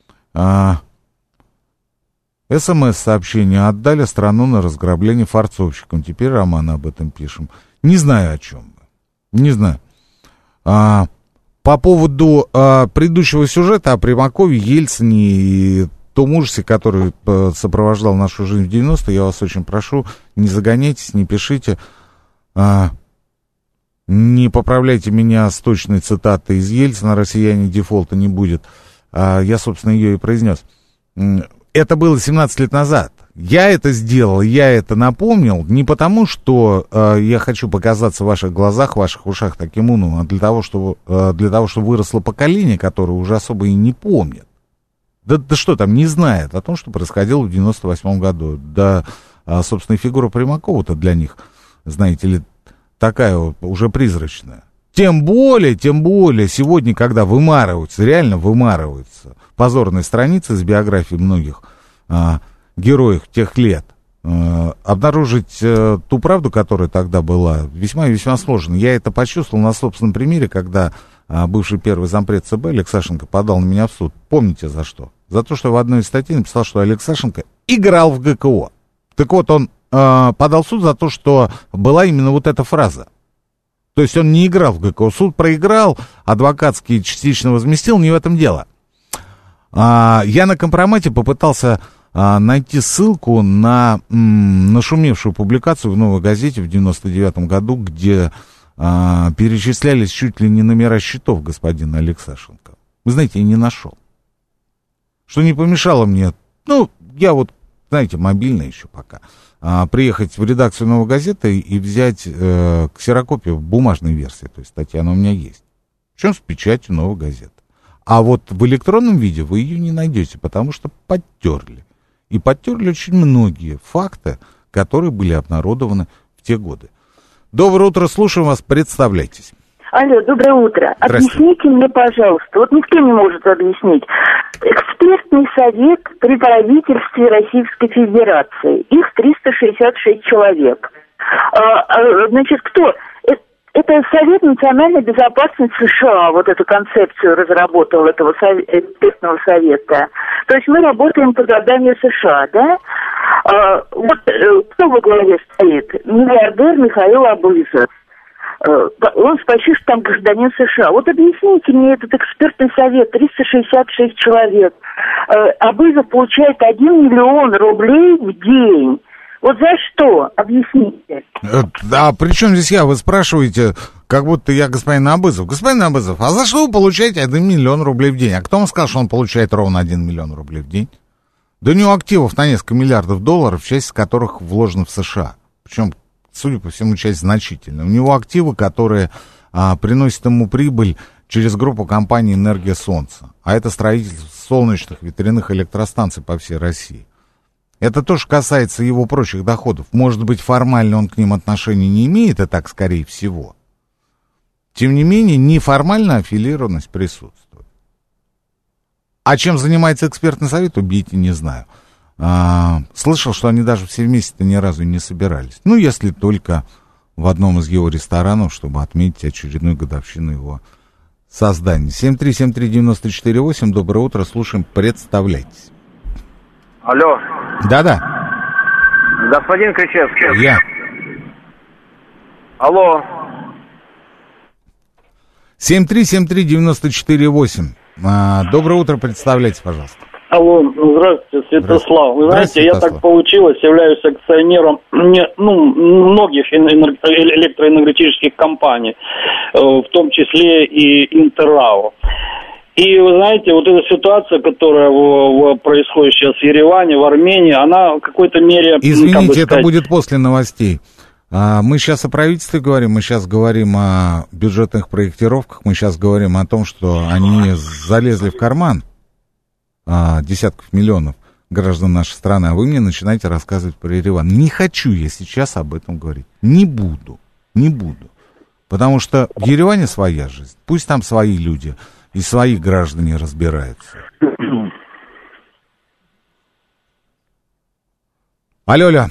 СМС-сообщение. Отдали страну на разграбление форцовщикам. Теперь роман об этом пишем. Не знаю, о чем вы. Не знаю. А, по поводу а, предыдущего сюжета о Примакове, Ельцине и том ужасе, который а, сопровождал нашу жизнь в девяностые, я вас очень прошу, не загоняйтесь, не пишите. А, не поправляйте меня с точной цитатой из Ельцина: «Россияне, дефолта не будет». А, я, собственно, ее и произнес. Это было семнадцать лет назад. Я это сделал, я это напомнил не потому, что э, я хочу показаться в ваших глазах, в ваших ушах таким умным, а для того, чтобы, э, для того, чтобы выросло поколение, которое уже особо и не помнит. Да, да что там, не знает о том, что происходило в девяносто восьмом году. Да, э, собственно, фигура Примакова-то для них, знаете ли, такая вот, уже призрачная. Тем более, тем более, сегодня, когда вымарываются, реально вымарываются позорные страницы из биографий многих а, героев тех лет, а, обнаружить а, ту правду, которая тогда была, весьма и весьма сложно. Я это почувствовал на собственном примере, когда а, бывший первый зампред ЦБ Олег Сашенко подал на меня в суд. Помните за что? За то, что я в одной из статей написал, что Олег Сашенко играл в ГКО. Так вот, он а, подал в суд за то, что была именно вот эта фраза. То есть он не играл в ГКО. Суд проиграл, адвокатский частично возместил, не в этом дело. А, я на компромате попытался а, найти ссылку на м, нашумевшую публикацию в «Новой газете» в девяносто девятом году, где а, перечислялись чуть ли не номера счетов господина Алексашенко. Вы знаете, я не нашел. Что не помешало мне, ну, я вот, знаете, мобильный еще пока, а, приехать в редакцию «Новой газеты» и взять э, ксерокопию в бумажной версии, то есть статья, она у меня есть. Причем с печатью «Новой газеты». А вот в электронном виде вы ее не найдете, потому что подтерли. И подтерли очень многие факты, которые были обнародованы в те годы. Доброе утро, слушаем вас, представляйтесь. Алло, доброе утро. Объясните мне, пожалуйста, вот никто не может объяснить. Экспертный совет при правительстве Российской Федерации. Их триста шестьдесят шесть человек. А, а, значит, кто? Это Совет национальной безопасности США, вот эту концепцию разработал, этого экспертного совета. То есть мы работаем по заданию США, да? А, вот кто во главе стоит? Миллиардер Михаил Абызов. Он почти что там гражданин США. Вот объясните мне этот экспертный совет, триста шестьдесят шесть человек. Абызов получает один миллион рублей в день. Вот за что? Объясните. А при чем здесь я? Вы спрашиваете, как будто я господин Абызов. Господин Абызов, а за что вы получаете один миллион рублей в день? А кто вам сказал, что он получает ровно один миллион рублей в день? Да у него активов на несколько миллиардов долларов, часть из которых вложена в США. Причем, судя по всему, часть значительная. У него активы, которые а, приносят ему прибыль через группу компаний «Энергия Солнца». А это строительство солнечных ветряных электростанций по всей России. Это тоже касается его прочих доходов. Может быть, формально он к ним отношения не имеет, а так, скорее всего. Тем не менее, неформальная аффилированность присутствует. А чем занимается экспертный совет, убейте, не знаю. А, слышал, что они даже все вместе-то ни разу не собирались. Ну, если только в одном из его ресторанов, чтобы отметить очередную годовщину его создания. семь три семь три девять четыре восемь. Доброе утро, слушаем, представляйтесь. Алло. Да-да. Господин Кричевский. Я. Алло. семь три семь три девять четыре восемь. А, доброе утро, представляйтесь, пожалуйста. Алло, здравствуйте, Святослав. Вы знаете, я Святослав. так получилось, являюсь акционером не, ну, многих энер- электроэнергетических компаний, в том числе и Интеррао. И вы знаете, вот эта ситуация, которая в, в, происходит сейчас в Ереване, в Армении, она в какой-то мере... Извините, как бы это сказать, будет после новостей. А, мы сейчас о правительстве говорим, мы сейчас говорим о бюджетных проектировках, мы сейчас говорим о том, что они залезли в карман а, десятков миллионов граждан нашей страны, а вы мне начинаете рассказывать про Ереван. Не хочу я сейчас об этом говорить. Не буду, не буду. Потому что в Ереване своя жизнь, пусть там свои люди и свои граждане разбираются. Алло, алло.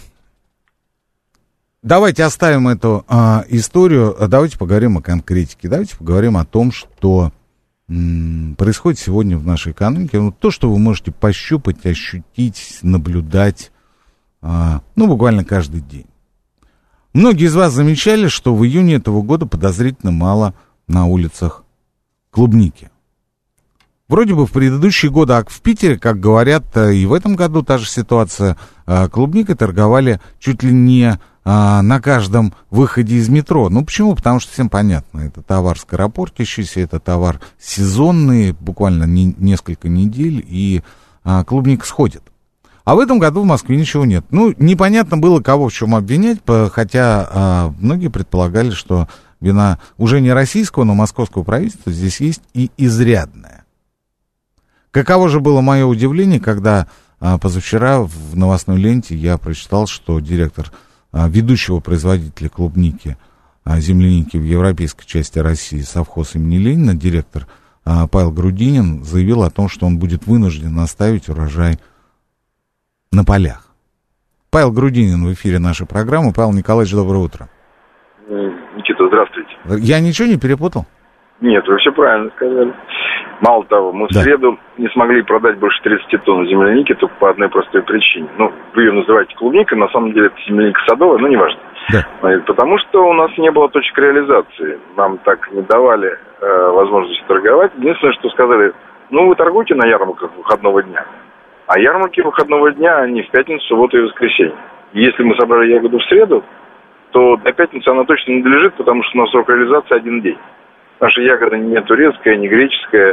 Давайте оставим эту а, историю, давайте поговорим о конкретике, давайте поговорим о том, что м, происходит сегодня в нашей экономике. Вот то, что вы можете пощупать, ощутить, наблюдать, а, ну, буквально каждый день. Многие из вас замечали, что в июне этого года подозрительно мало на улицах клубники. Вроде бы в предыдущие годы, а в Питере, как говорят, и в этом году та же ситуация, клубникой торговали чуть ли не на каждом выходе из метро. Ну, почему? Потому что всем понятно, это товар скоропортящийся, это товар сезонный, буквально не, несколько недель, и а, клубника сходит. А в этом году в Москве ничего нет. Ну, непонятно было, кого в чем обвинять, хотя а, многие предполагали, что вина уже не российского, но московского правительства здесь есть и изрядная. Каково же было мое удивление, когда а, позавчера в новостной ленте я прочитал, что директор ведущего производителя клубники, земляники в европейской части России, совхоз имени Ленина, директор Павел Грудинин, заявил о том, что он будет вынужден оставить урожай на полях. Павел Грудинин в эфире нашей программы. Павел Николаевич, доброе утро. Никита, здравствуйте. Я ничего не перепутал? Нет, вы все правильно сказали. Мало того, мы да. в среду не смогли продать больше тридцать тонн земляники только по одной простой причине. Ну, вы ее называете клубникой, на самом деле это земляника садовая, но неважно. Да. Потому что у нас не было точек реализации. Нам так не давали э, возможности торговать. Единственное, что сказали, ну, вы торгуете на ярмарках выходного дня. А ярмарки выходного дня, они в пятницу, субботу и воскресенье. Если мы собрали ягоду в среду, то до пятницы она точно не долежит, потому что у нас срок реализации один день. Наша ягода не турецкая, не греческая,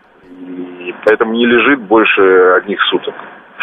и поэтому не лежит больше одних суток.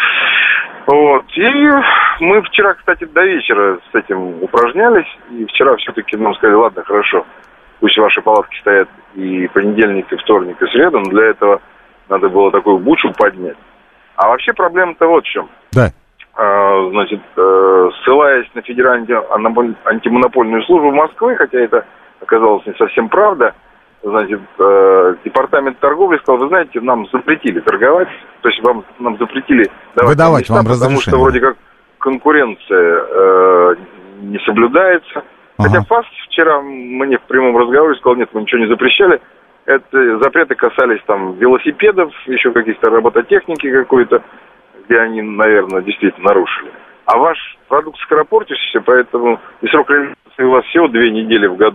Вот. И мы вчера, кстати, до вечера с этим упражнялись, и вчера все-таки нам сказали, ладно, хорошо, пусть ваши палатки стоят и понедельник, и вторник, и среда, но для этого надо было такую бучу поднять. А вообще проблема-то вот в чем. Да. А, значит, ссылаясь на Федеральную антимонопольную службу Москвы, хотя это оказалось не совсем правда, значит, э, департамент торговли сказал, вы знаете, нам запретили торговать, то есть вам, нам запретили давать выдавать места, вам потому разрешение. что вроде как конкуренция э, не соблюдается. Ага. Хотя ФАС вчера мне в прямом разговоре сказал, нет, мы ничего не запрещали. Это запреты касались там велосипедов, еще каких-то робототехники какой-то, где они, наверное, действительно нарушили. А ваш продукт скоропортящийся, поэтому и срок реализации у вас всего две недели в году.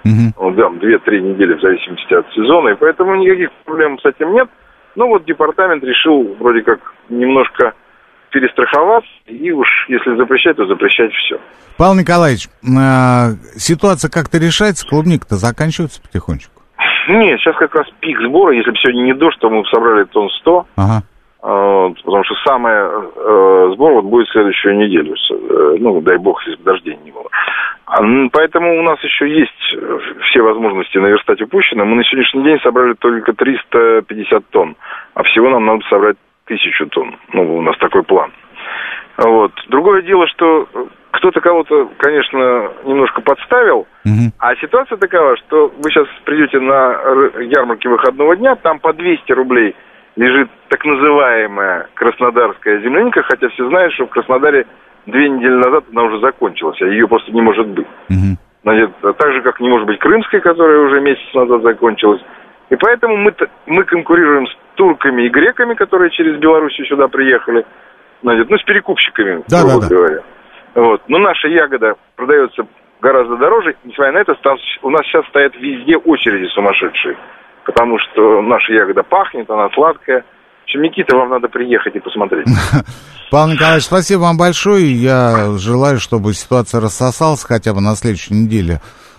угу. да, две-три недели в зависимости от сезона, и поэтому никаких проблем с этим нет. Ну вот департамент решил вроде как немножко перестраховаться, и уж если запрещать, то запрещать все. Павел Николаевич, э, ситуация как-то решается, клубника-то заканчивается потихонечку? Нет, сейчас как раз пик сбора, если бы сегодня не дождь, то мы бы собрали тонн сто, ага. э, потому что самый э, сбор вот будет в следующую неделю, э, ну дай бог, если бы дождей не было. А, поэтому у нас еще есть все возможности наверстать упущенное. Мы на сегодняшний день собрали только триста пятьдесят тонн, а всего нам надо собрать тысячу тонн. Ну, у нас такой план. Вот. Другое дело, что кто-то кого-то, конечно, немножко подставил, угу. а ситуация такова, что вы сейчас придете на ярмарки выходного дня, там по двести рублей лежит так называемая краснодарская земляника, хотя все знают, что в Краснодаре две недели назад она уже закончилась, а ее просто не может быть. Угу. Значит, так же, как не может быть крымская, которая уже месяц назад закончилась. И поэтому мы, мы конкурируем с турками и греками, которые через Белоруссию сюда приехали, значит, ну, с перекупщиками, да, грубо да, говоря. Да. Вот. Но наша ягода продается гораздо дороже, несмотря на это, там, у нас сейчас стоят везде очереди сумасшедшие, потому что наша ягода пахнет, она сладкая. В общем, Никита, вам надо приехать и посмотреть. Павел Николаевич, спасибо вам большое. Я желаю, чтобы ситуация рассосалась хотя бы на следующей неделе.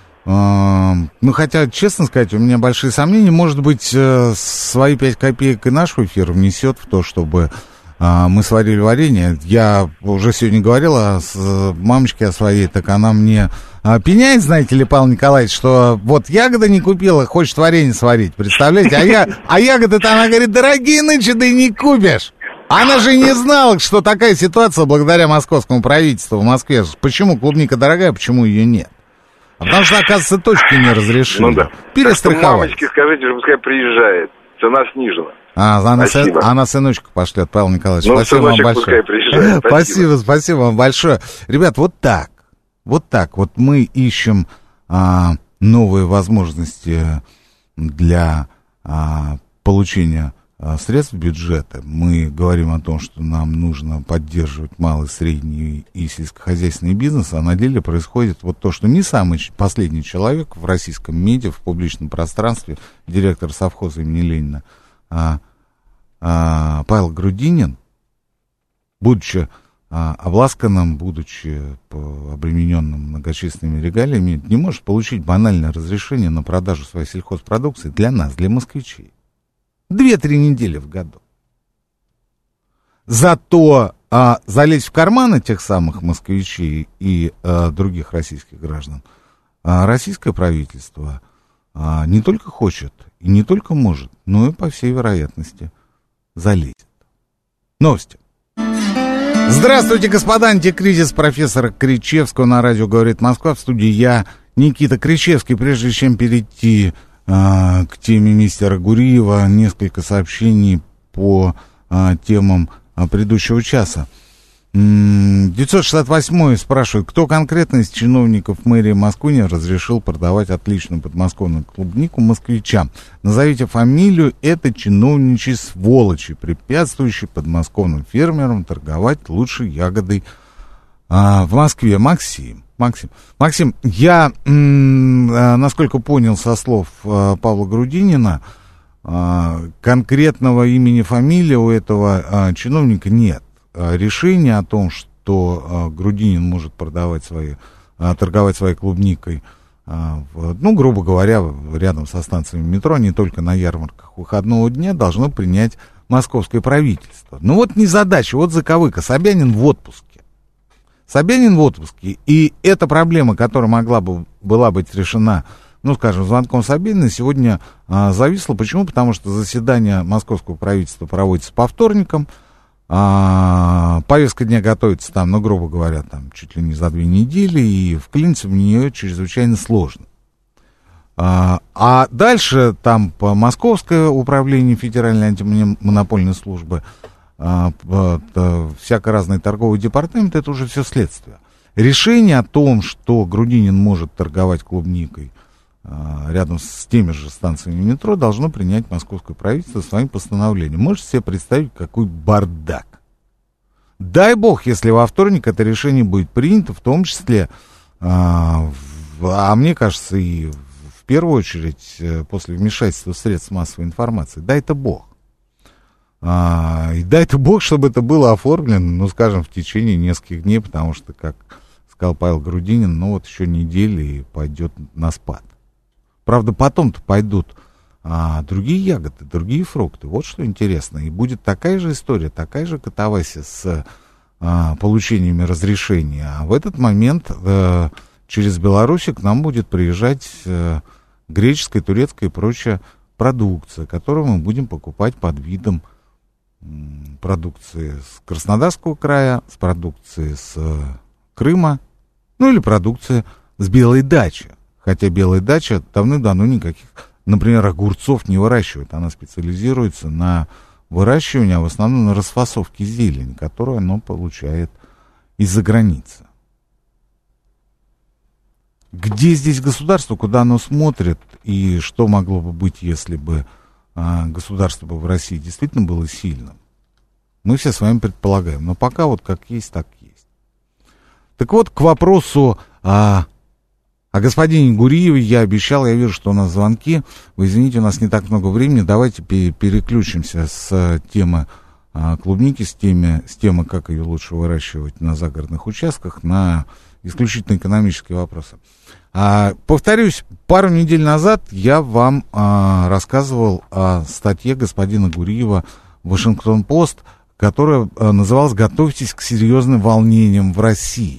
Ну, хотя, честно сказать, у меня большие сомнения. Может быть, свои пять копеек и наш эфир внесет в то, чтобы мы сварили варенье. Я уже сегодня говорила с мамочкой о своей, так она мне пеняет, знаете ли, Павел Николаевич, что вот ягода не купила, хочет варенье сварить, представляете? А, я, а ягоды-то, она говорит, дорогие нынче, да и не купишь. Она же не знала, что такая ситуация благодаря московскому правительству в Москве. Почему клубника дорогая, почему ее нет? А потому что, оказывается, точки не разрешили. Ну да. Перестраховать. Мамочке скажите, что пускай приезжает. Цена снижена. А, она, сы... она сыночка пошлет, Павел Николаевич. Ну, спасибо вам большое. Спасибо. спасибо, спасибо вам большое. Ребят, вот так. Вот так. Вот мы ищем а, новые возможности для а, получения средств бюджета. Мы говорим о том, что нам нужно поддерживать малый, средний и сельскохозяйственный бизнес, а на деле происходит вот то, что не самый последний человек в российском медиа, в публичном пространстве, директор совхоза имени Ленина, а, а, Павел Грудинин, будучи а, обласканным, будучи обремененным многочисленными регалиями, не может получить банальное разрешение на продажу своей сельхозпродукции для нас, для москвичей. Две-три недели в году. Зато а, залезть в карманы тех самых москвичей и а, других российских граждан а, российское правительство а, не только хочет и не только может, но и, по всей вероятности, залезет. Новости. Здравствуйте, господа, антикризис профессора Кричевского на радио «Говорит Москва». В студии я, Никита Кричевский. Прежде чем перейти а, к теме мистера Гуриева, несколько сообщений по а, темам а, предыдущего часа. девятьсот шестьдесят восьмой спрашивает, кто конкретно из чиновников мэрии Москвы не разрешил продавать отличную подмосковную клубнику москвичам? Назовите фамилию этой чиновничьей сволочи, препятствующей подмосковным фермерам торговать лучшей ягодой а, в Москве. Максим. Максим, Максим, я, м, насколько понял со слов а, Павла Грудинина, а, конкретного имени, фамилии у этого а, чиновника нет. Решение о том, что а, Грудинин может продавать свои, а, торговать своей клубникой, а, в, ну, грубо говоря, рядом со станциями метро, не только на ярмарках выходного дня, должно принять московское правительство. Ну вот незадача, вот заковыка. Собянин в отпуске. Собянин в отпуске, и эта проблема, которая могла бы, была быть решена, ну, скажем, звонком Собянина, сегодня а, зависла. Почему? Потому что заседание московского правительства проводится по вторникам, а, повестка дня готовится там, ну, грубо говоря, там, чуть ли не за две недели, и вклиниться в нее чрезвычайно сложно. А, а дальше там по Московское управление Федеральной антимонопольной службы, а, а, всяко разные торговые департаменты, это уже все следствие. Решение о том, что Грудинин может торговать клубникой а, рядом с теми же станциями метро, должно принять московское правительство своим постановлением. Можете себе представить, какой бардак. Дай бог, если во вторник это решение будет принято, в том числе, а, в, а мне кажется, и первую очередь после вмешательства средств массовой информации. Дай-то Бог. А, и дай-то Бог, чтобы это было оформлено, ну, скажем, в течение нескольких дней, потому что, как сказал Павел Грудинин, ну, вот еще недели и пойдет на спад. Правда, потом-то пойдут а, другие ягоды, другие фрукты. Вот что интересно. И будет такая же история, такая же катавасия с а, получениями разрешения. А в этот момент а, через Беларусь к нам будет приезжать а, греческая, турецкая и прочая продукция, которую мы будем покупать под видом м, продукции с Краснодарского края, с продукции с а, Крыма, ну или продукция с Белой дачи. Хотя Белая дача давным-давно никаких, например, огурцов не выращивает. Она специализируется на выращивании, а в основном на расфасовке зелени, которую она получает из-за границы. Где здесь государство, куда оно смотрит, и что могло бы быть, если бы а, государство бы в России действительно было сильным? Мы все с вами предполагаем. Но пока вот как есть, так есть. Так вот, к вопросу о... О господине Гуриеве я обещал, я вижу, что у нас звонки. Вы извините, у нас не так много времени. Давайте переключимся с темы а, клубники, с темы, с темы, как ее лучше выращивать на загородных участках, на исключительно экономические вопросы. А, повторюсь, пару недель назад я вам а, рассказывал о статье господина Гуриева в «Вашингтон-Пост», которая а, называлась «Готовьтесь к серьезным волнениям в России».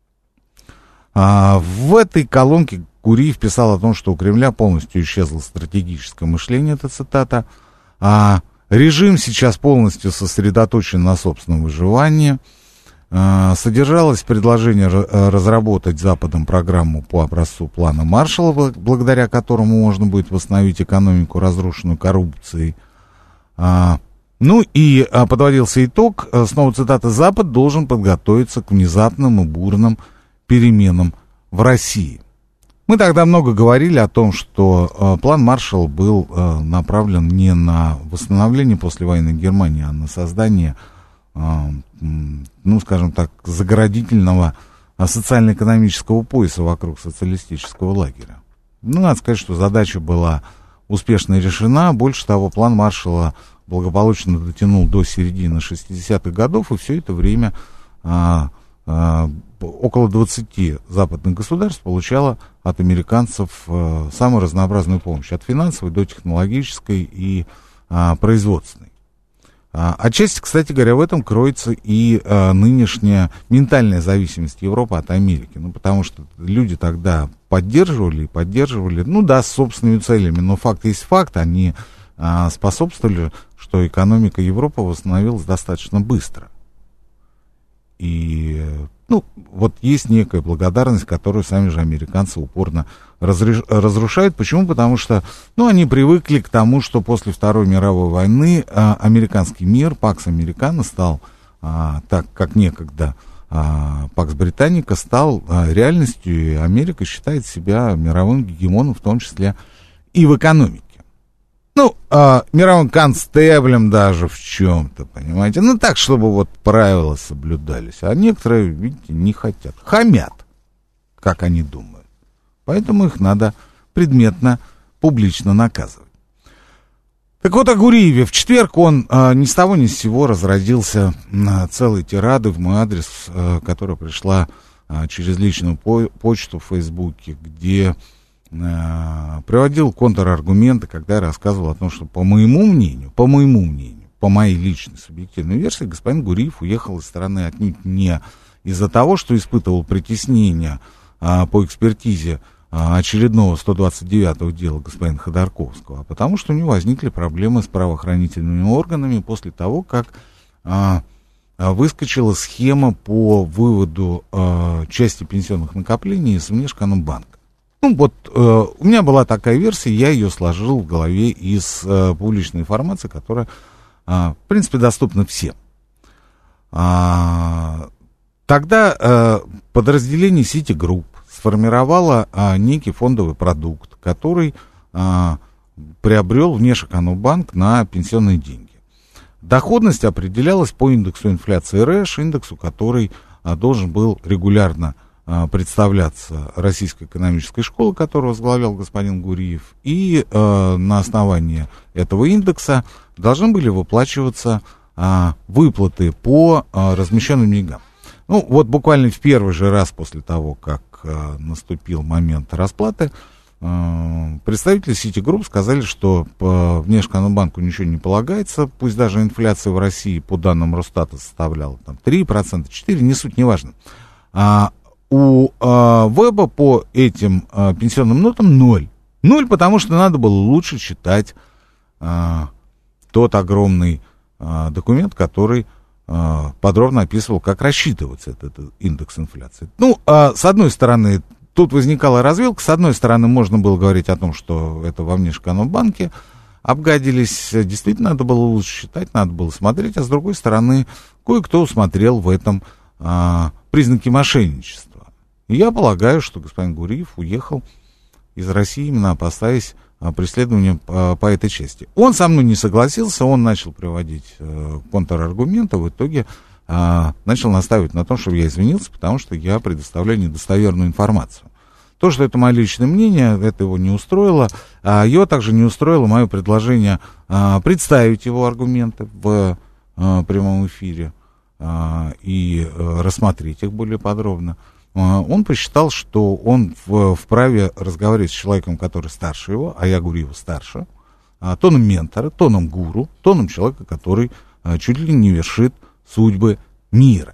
А, в этой колонке Гуриев писал о том, что у Кремля полностью исчезло стратегическое мышление, это цитата, а, режим сейчас полностью сосредоточен на собственном выживании, а, содержалось предложение разработать Западом программу по образцу плана Маршалла, благодаря которому можно будет восстановить экономику, разрушенную коррупцией. А, ну и а, подводился итог, снова цитата, «Запад должен подготовиться к внезапным и бурным переменам в России». Мы тогда много говорили о том, что э, план Маршалла был э, направлен не на восстановление послевоенной Германии, а на создание, э, ну, скажем так, заградительного э, социально-экономического пояса вокруг социалистического лагеря. Ну, надо сказать, что задача была успешно решена. Больше того, план Маршалла благополучно дотянул до середины шестидесятых годов, и все это время э, э, около двадцати западных государств получало от американцев э, самую разнообразную помощь, от финансовой до технологической и э, производственной. А, отчасти, кстати говоря, в этом кроется и э, нынешняя ментальная зависимость Европы от Америки. Ну, потому что люди тогда поддерживали и поддерживали, ну да, с собственными целями, но факт есть факт, они э, способствовали, что экономика Европы восстановилась достаточно быстро. И, ну, вот есть некая благодарность, которую сами же американцы упорно разреш... разрушают. Почему? Потому что, ну, они привыкли к тому, что после Второй мировой войны а, американский мир, Пакс Американо, стал, а, так как некогда а, Пакс Британика, стал а, реальностью, и Америка считает себя мировым гегемоном, в том числе и в экономике. Ну, э, мировым констеблем даже в чем-то, понимаете. Ну, так, чтобы вот правила соблюдались. А некоторые, видите, не хотят. Хамят, как они думают. Поэтому их надо предметно, публично наказывать. Так вот, о Гуриеве. В четверг он э, ни с того ни с сего разразился э, целой тирадой в мой адрес, э, которая пришла э, через личную по- почту в Фейсбуке, где... приводил контраргументы, когда я рассказывал о том, что по моему мнению, по моему мнению, по моей личной субъективной версии, господин Гуриев уехал из страны отнюдь не из-за того, что испытывал притеснение а, по экспертизе а, очередного сто двадцать девятого дела господина Ходорковского, а потому что у него возникли проблемы с правоохранительными органами после того, как а, а, выскочила схема по выводу а, части пенсионных накоплений из Внешэкономбанка. Ну, вот э, у меня была такая версия, я ее сложил в голове из э, публичной информации, которая, э, в принципе, доступна всем. А, тогда э, подразделение Citigroup сформировало э, некий фондовый продукт, который э, приобрел Внешэкономбанк на пенсионные деньги. Доходность определялась по индексу инфляции РЭШ, индексу, который э, должен был регулярно представляться Российской экономической школы, которую возглавлял господин Гуриев, и э, на основании этого индекса должны были выплачиваться э, выплаты по э, размещенным деньгам. Ну, вот буквально в первый же раз после того, как э, наступил момент расплаты, э, представители Citigroup сказали, что по Внешэкономбанку ничего не полагается, пусть даже инфляция в России по данным Росстата составляла там, три процента, четыре процента, не суть, неважно. А, У э, Веба по этим э, пенсионным нотам ноль. Ноль, потому что надо было лучше читать э, тот огромный э, документ, который э, подробно описывал, как рассчитывается этот, этот индекс инфляции. Ну, э, с одной стороны, тут возникала развилка. С одной стороны, можно было говорить о том, что это во Внешэкономбанке обгадились. Действительно, надо было лучше читать, надо было смотреть. А с другой стороны, кое-кто усмотрел в этом э, признаки мошенничества. И я полагаю, что господин Гуриев уехал из России, именно опасаясь а, преследования а, по этой части. Он со мной не согласился, он начал приводить а, контраргументы, в итоге а, начал настаивать на том, чтобы я извинился, потому что я предоставляю недостоверную информацию. То, что это мое личное мнение, это его не устроило, а его также не устроило мое предложение а, представить его аргументы в а, прямом эфире а, и а, рассмотреть их более подробно. Он посчитал, что он в, вправе разговаривать с человеком, который старше его, а я Гуриева старше, тоном ментора, тоном гуру, тоном человека, который чуть ли не вершит судьбы мира.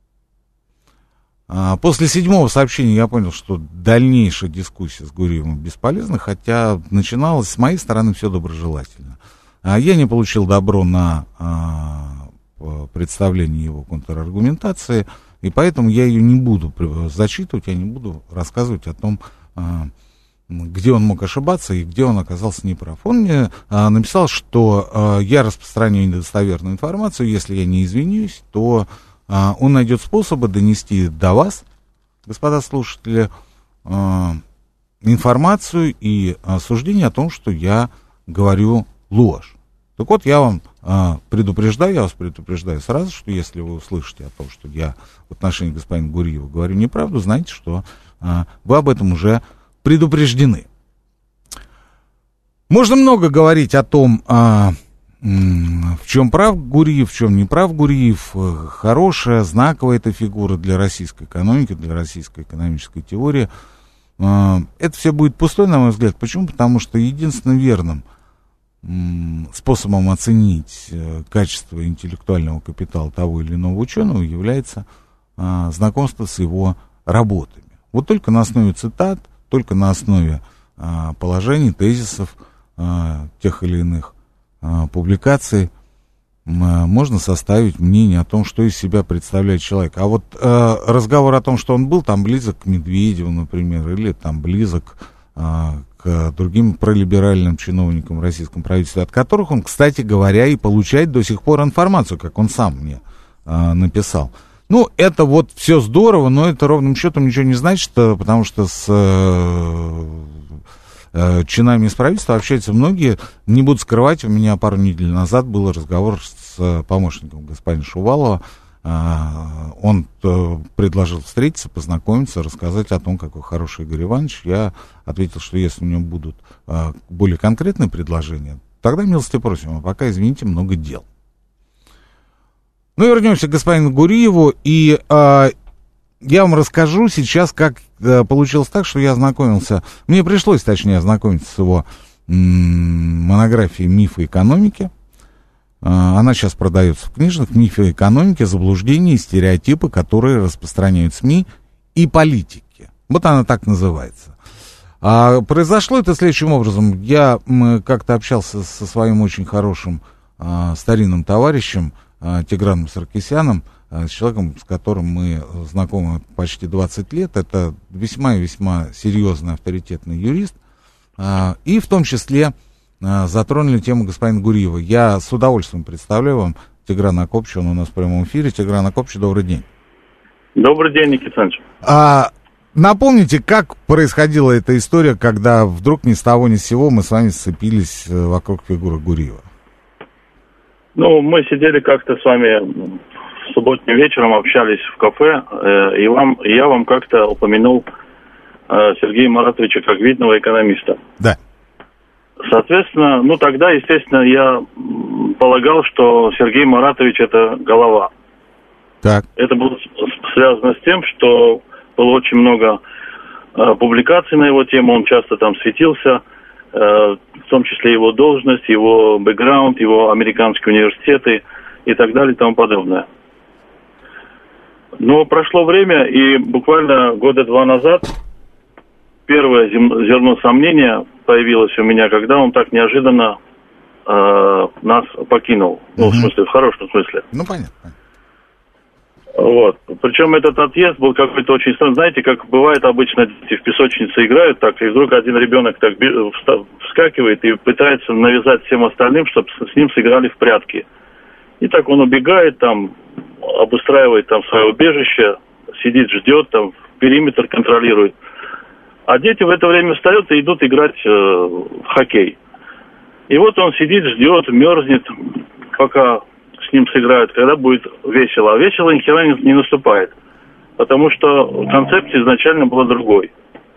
После седьмого сообщения я понял, что дальнейшая дискуссия с Гуриевым бесполезна, хотя начиналось с моей стороны все доброжелательно. Я не получил добро на представление его контраргументации, и поэтому я ее не буду зачитывать, я не буду рассказывать о том, где он мог ошибаться и где он оказался неправ. Он мне написал, что я распространяю недостоверную информацию, если я не извинюсь, то он найдет способы донести до вас, господа слушатели, информацию и суждение о том, что я говорю ложь. Так вот, я вам а, предупреждаю, я вас предупреждаю сразу, что если вы услышите о том, что я в отношении господина Гуриева говорю неправду, знайте, что а, вы об этом уже предупреждены. Можно много говорить о том, а, в чем прав Гуриев, в чем не прав Гуриев. Хорошая, знаковая эта фигура для российской экономики, для российской экономической теории. А, это все будет пустой, на мой взгляд. Почему? Потому что единственным верным способом оценить качество интеллектуального капитала того или иного ученого является а, знакомство с его работами. Вот только на основе цитат, только на основе а, положений, тезисов а, тех или иных а, публикаций а, можно составить мнение о том, что из себя представляет человек. А вот а, разговор о том, что он был там близок к Медведеву, например, или там близок а, к другим пролиберальным чиновникам в российском правительстве, от которых он, кстати говоря, и получает до сих пор информацию, как он сам мне а, написал. Ну, это вот все здорово, но это ровным счетом ничего не значит, потому что с э, э, чинами из правительства общаются многие. Не буду скрывать, у меня пару недель назад был разговор с помощником господина Шувалова. Он предложил встретиться, познакомиться, рассказать о том, какой хороший Игорь Иванович. Я ответил, что если у него будут более конкретные предложения, тогда милости просим, а пока, извините, много дел. Ну, вернемся к господину Гуриеву, и а, я вам расскажу сейчас, как а, получилось так, что я ознакомился, мне пришлось, точнее, ознакомиться с его м- монографией «Мифы экономики». Она сейчас продается в книжных. «Мифы экономики, заблуждения и стереотипы, которые распространяют СМИ и политики». Вот она так называется. А произошло это следующим образом. Я как-то общался со своим очень хорошим а, старинным товарищем а, Тиграном Саркисяном, а, с человеком, с которым мы знакомы почти двадцать лет. Это весьма и весьма серьезный, авторитетный юрист. А, и в том числе затронули тему господина Гуриева. Я с удовольствием представляю вам Тиграна Акопча, он у нас в прямом эфире. Тигран Акопч, добрый день. Добрый день, Никита Александрович. А, напомните, как происходила эта история, когда вдруг ни с того ни с сего мы с вами сцепились вокруг фигуры Гуриева? Ну, мы сидели как-то с вами в субботним вечером общались в кафе, э, и вам, и я вам как-то упомянул э, Сергея Маратовича как видного экономиста. Да. Соответственно, ну тогда, естественно, я полагал, что Сергей Маратович это голова. Так. Это было связано с тем, что было очень много э, публикаций на его тему, он часто там светился, э, в том числе его должность, его бэкграунд, его американские университеты и так далее и тому подобное. Но прошло время, и буквально года два назад первое зерно сомнения появилось у меня, когда он так неожиданно э, нас покинул. Ну, угу. В смысле, в хорошем смысле. Ну, понятно. Вот. Причем этот отъезд был какой-то очень странный. Знаете, как бывает обычно, дети в песочнице играют так, и вдруг один ребенок так вскакивает и пытается навязать всем остальным, чтобы с ним сыграли в прятки. И так он убегает, там, обустраивает там свое убежище, сидит, ждет, там, периметр контролирует. А дети в это время встают и идут играть э, в хоккей. И вот он сидит, ждет, мерзнет, пока с ним сыграют, когда будет весело. А весело ни хера не, не наступает. Потому что концепция изначально была другой.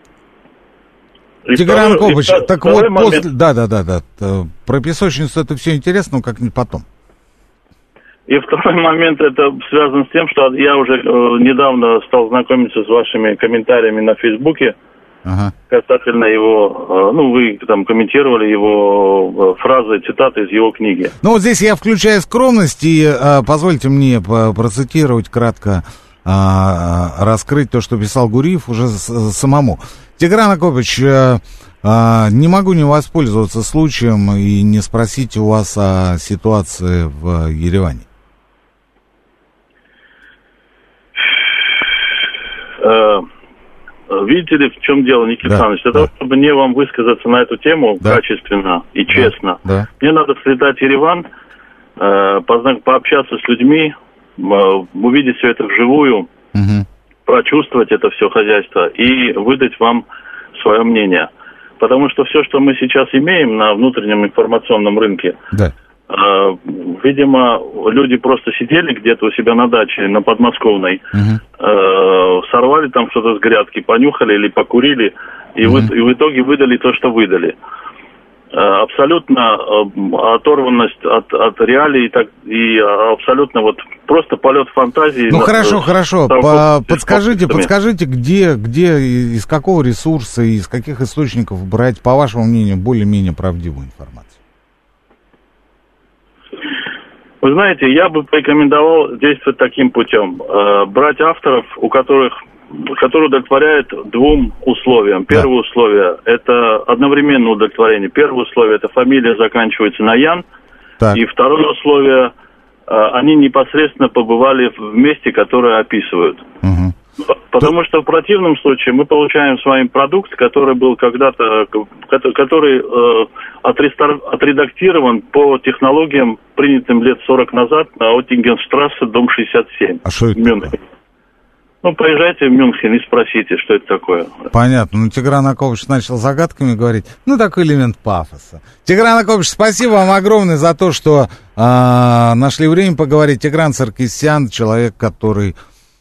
Тигран Копович, так вот момент... после... Да, да, да, да. Про песочницу это все интересно, но как-нибудь потом. И второй момент, это связан с тем, что я уже э, недавно стал знакомиться с вашими комментариями на Фейсбуке. Ага. Касательно его, ну, вы там комментировали его фразы, цитаты из его книги. Ну, вот здесь я включаю скромность, и а, позвольте мне процитировать кратко, а, раскрыть то, что писал Гуриев уже с, самому. Тигран Акопович, а, а, не могу не воспользоваться случаем и не спросить у вас о ситуации в Ереване. Видите ли, в чем дело, Никита да, Александрович? Для да. того, чтобы не вам высказаться на эту тему да. качественно и честно, да, да. мне надо слетать в Ереван, э, позна- пообщаться с людьми, э, увидеть все это вживую, угу. прочувствовать это все хозяйство и выдать вам свое мнение. Потому что все, что мы сейчас имеем на внутреннем информационном рынке, да. э, видимо, люди просто сидели где-то у себя на даче, на Подмосковной, угу. э, сорвали там что-то с грядки, понюхали или покурили, и, угу. в, и в итоге выдали то, что выдали. Э, абсолютно э, оторванность от, от реалий так, и абсолютно вот просто полет фантазии. Ну, на, хорошо, э, хорошо. По- подскажите, подскажите, где, где, из какого ресурса, из каких источников брать, по вашему мнению, более-менее правдивую информацию? Вы знаете, я бы порекомендовал действовать таким путем. Э, брать авторов, у которых, которые удовлетворяют двум условиям. Первое да. условие – это одновременное удовлетворение. Первое условие – это фамилия заканчивается на Ян. Так. И второе условие – э, они непосредственно побывали в месте, которое описывают. Угу. Потому что в противном случае мы получаем с вами продукт, который был когда-то, который э, отрестор, отредактирован по технологиям, принятым лет сорок назад на Оттингенштрассе, дом шестьдесят семь. А что это такое? Ну, поезжайте в Мюнхен и спросите, что это такое. Понятно. Ну, Тигран Акопович начал загадками говорить. Ну, такой элемент пафоса. Тигран Акопович, спасибо вам огромное за то, что э, нашли время поговорить. Тигран Саркисян, человек, который...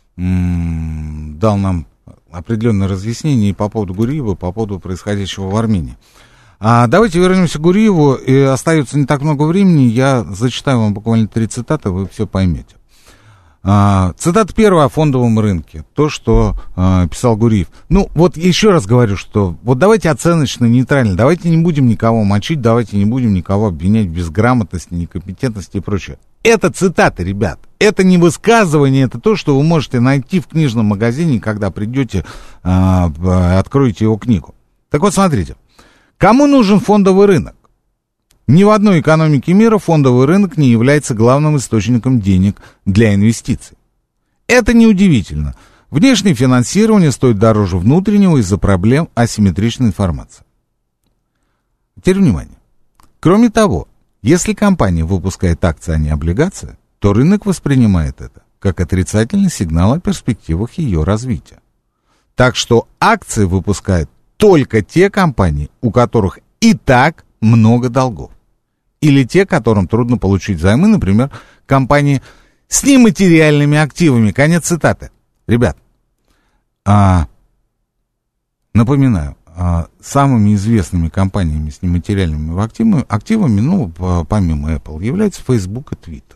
дал нам определенное разъяснение и по поводу Гуриева, и по поводу происходящего в Армении. А давайте вернемся к Гуриеву, и остается не так много времени, я зачитаю вам буквально три цитаты, вы все поймете. А, цитата первая о фондовом рынке, то, что а, писал Гуриев. Ну, вот еще раз говорю, что вот давайте оценочно, нейтрально, давайте не будем никого мочить, давайте не будем никого обвинять в безграмотности, некомпетентности и прочее. Это цитаты, ребят. Это не высказывание, это то, что вы можете найти в книжном магазине, когда придете, э, откроете его книгу. Так вот, смотрите. Кому нужен фондовый рынок? Ни в одной экономике мира фондовый рынок не является главным источником денег для инвестиций. Это неудивительно. Внешнее финансирование стоит дороже внутреннего из-за проблем асимметричной информации. Теперь внимание. Кроме того, если компания выпускает акции, а не облигации, то рынок воспринимает это как отрицательный сигнал о перспективах ее развития. Так что акции выпускают только те компании, у которых и так много долгов. Или те, которым трудно получить займы, например, компании с нематериальными активами. Конец цитаты. Ребят, а, напоминаю, а, самыми известными компаниями с нематериальными активами, активами, ну, помимо Apple, являются Facebook и Twitter.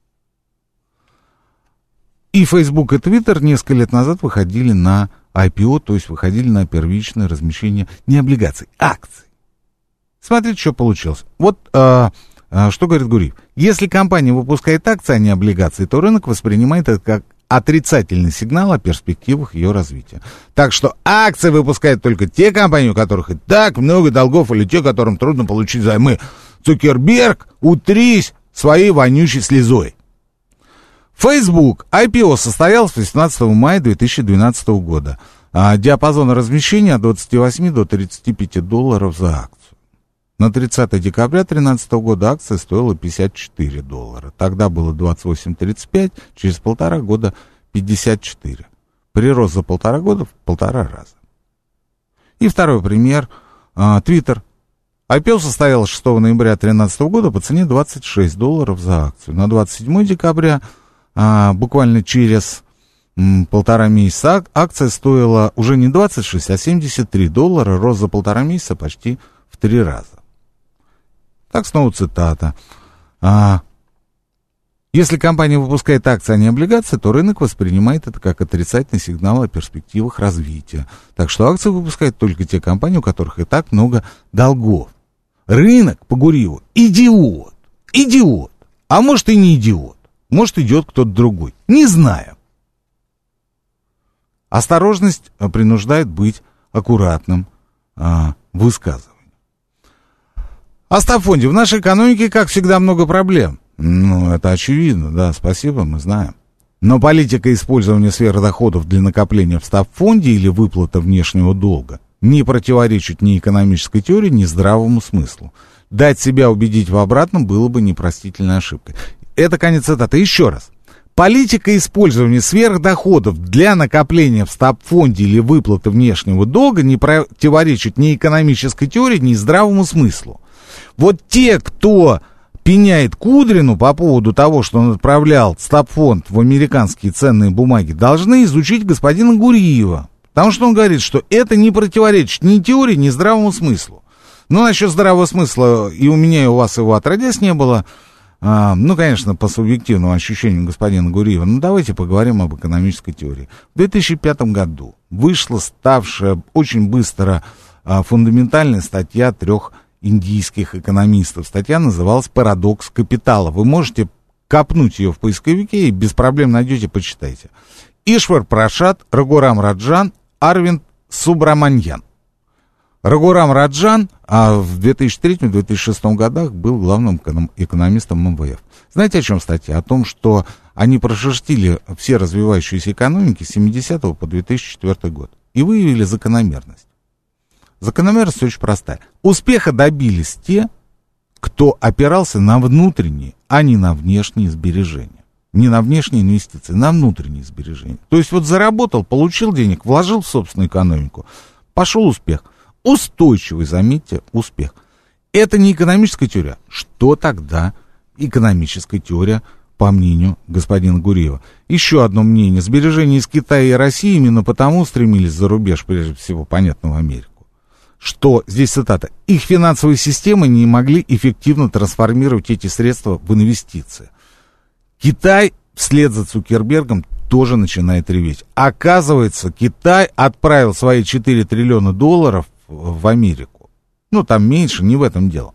И Facebook и Twitter несколько лет назад выходили на ай пи о, то есть выходили на первичное размещение не облигаций, акций. Смотрите, что получилось. Вот а, а, что говорит Гуриев. Если компания выпускает акции, а не облигации, то рынок воспринимает это как отрицательный сигнал о перспективах ее развития. Так что акции выпускают только те компании, у которых и так много долгов, или те, которым трудно получить займы. Цукерберг, утрись своей вонючей слезой. Facebook ай пи о состоялось восемнадцатого мая две тысячи двенадцатого года. А диапазон размещения от двадцати восьми до тридцати пяти долларов за акцию. На тридцатого декабря две тысячи тринадцатого года акция стоила пятьдесят четыре доллара. Тогда было двадцать восемь тридцать пять, через полтора года пятьдесят четыре. Прирост за полтора года в полтора раза. И второй пример. Twitter. ай пи о состоялось шестого ноября две тысячи тринадцатого года по цене двадцать шесть долларов за акцию. На двадцать седьмого декабря, а, буквально через м, полтора месяца, акция стоила уже не двадцать шесть, а семьдесят три доллара. Рост за полтора месяца почти в три раза. Так, снова цитата. А, если компания выпускает акции, а не облигации, то рынок воспринимает это как отрицательный сигнал о перспективах развития. Так что акции выпускают только те компании, у которых и так много долгов. Рынок, по Гуриеву, идиот. Идиот. А может и не идиот. Может идет кто-то другой. Не знаю. Осторожность принуждает быть аккуратным а, в высказывании. Остап Фонди, в нашей экономике, как всегда, много проблем. Ну, это очевидно, да, спасибо, мы знаем. Но политика использования сверхдоходов для накопления в стабфонде или выплата внешнего долга не противоречит ни экономической теории, ни здравому смыслу. Дать себя убедить в обратном было бы непростительной ошибкой. Это конец цитаты. Еще раз. Политика использования сверхдоходов для накопления в стабфонде или выплаты внешнего долга не противоречит ни экономической теории, ни здравому смыслу. Вот те, кто пеняет Кудрину по поводу того, что он отправлял стабфонд в американские ценные бумаги, должны изучить господина Гуриева. Потому что он говорит, что это не противоречит ни теории, ни здравому смыслу. Ну, насчет здравого смысла и у меня, и у вас его отродясь не было. А, ну, конечно, по субъективному ощущению господина Гуриева. Ну, давайте поговорим об экономической теории. В две тысячи пятом году вышла ставшая очень быстро а, фундаментальная статья трех индийских экономистов. Статья называлась «Парадокс капитала». Вы можете копнуть ее в поисковике и без проблем найдете, почитайте. Ишвар Прашад, Рагурам Раджан, Арвинд Субраманьян. Рагурам Раджан а в две тысячи третьем — две тысячи шестом годах был главным экономистом эм вэ эф. Знаете, о чем статья? О том, что они прошерстили все развивающиеся экономики с семидесятого по две тысячи четвёртый год и выявили закономерность. Закономерность очень простая. Успеха добились те, кто опирался на внутренние, а не на внешние сбережения. Не на внешние инвестиции, на внутренние сбережения. То есть вот заработал, получил денег, вложил в собственную экономику, пошел успех. Устойчивый, заметьте, успех. Это не экономическая теория. Что тогда экономическая теория, по мнению господина Гуриева? Еще одно мнение. Сбережения из Китая и России именно потому стремились за рубеж, прежде всего, понятно, в Америку, что, здесь цитата, их финансовые системы не могли эффективно трансформировать эти средства в инвестиции. Китай вслед за Цукербергом тоже начинает реветь. Оказывается, Китай отправил свои четыре триллиона долларов в Америку. Ну, там меньше, не в этом дело.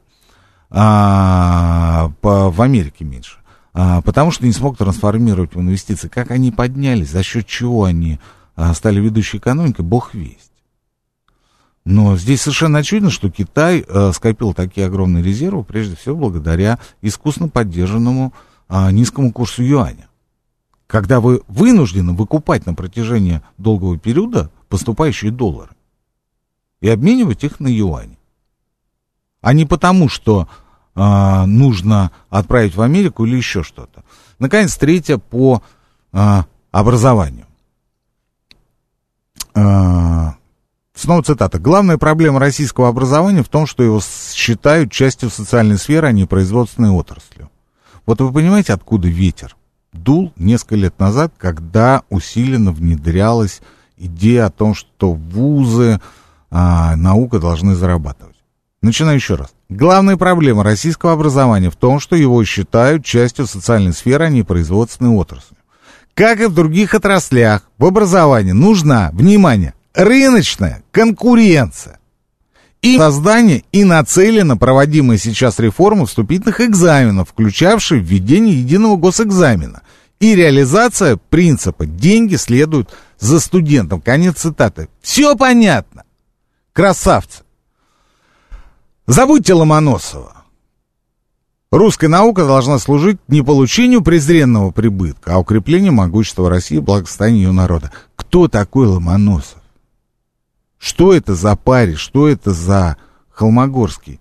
А, по, в Америке меньше. А, потому что не смог трансформировать в инвестиции. Как они поднялись, за счет чего они а, стали ведущей экономикой, бог весть. Но здесь совершенно очевидно, что Китай а, скопил такие огромные резервы, прежде всего, благодаря искусно поддержанному а, низкому курсу юаня. Когда вы вынуждены выкупать на протяжении долгого периода поступающие доллары и обменивать их на юани. А не потому, что а, нужно отправить в Америку или еще что-то. Наконец, третье по а, образованию. А, снова цитата. Главная проблема российского образования в том, что его считают частью социальной сферы, а не производственной отраслью. Вот вы понимаете, откуда ветер? дул несколько лет назад, когда усиленно внедрялась идея о том, что вузы, а, наука должны зарабатывать. Начинаю еще раз. Главная проблема российского образования в том, что его считают частью социальной сферы, а не производственной отрасли. Как и в других отраслях, в образовании нужна, внимание, рыночная конкуренция. И создание и нацелена проводимая сейчас реформа вступительных экзаменов, включавшая введение единого госэкзамена. И реализация принципа «деньги следуют за студентом». Конец цитаты. Все понятно. Красавцы. Забудьте Ломоносова. Русская наука должна служить не получению презренного прибытка, а укреплению могущества России и благосостояния ее народа. Кто такой Ломоносов? Что это за парень? Что это за Холмогорский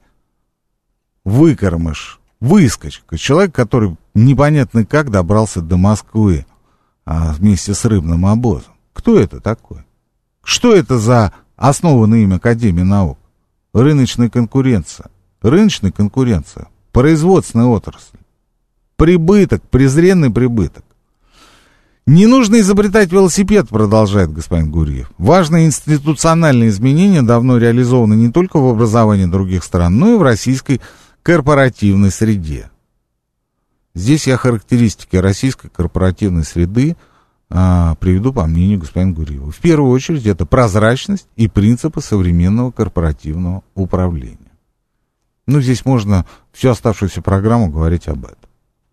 выкормыш, выскочка? Человек, который непонятно как добрался до Москвы а, вместе с рыбным обозом. Кто это такой? Что это за основанная им Академия наук? Рыночная конкуренция. Рыночная конкуренция. Производственная отрасль. Прибыток, презренный прибыток. Не нужно изобретать велосипед, продолжает господин Гурьев. Важные институциональные изменения давно реализованы не только в образовании других стран, но и в российской корпоративной среде. Здесь я характеристики российской корпоративной среды а, приведу по мнению господина Гурьева. В первую очередь это прозрачность и принципы современного корпоративного управления. Ну, здесь можно всю оставшуюся программу говорить об этом.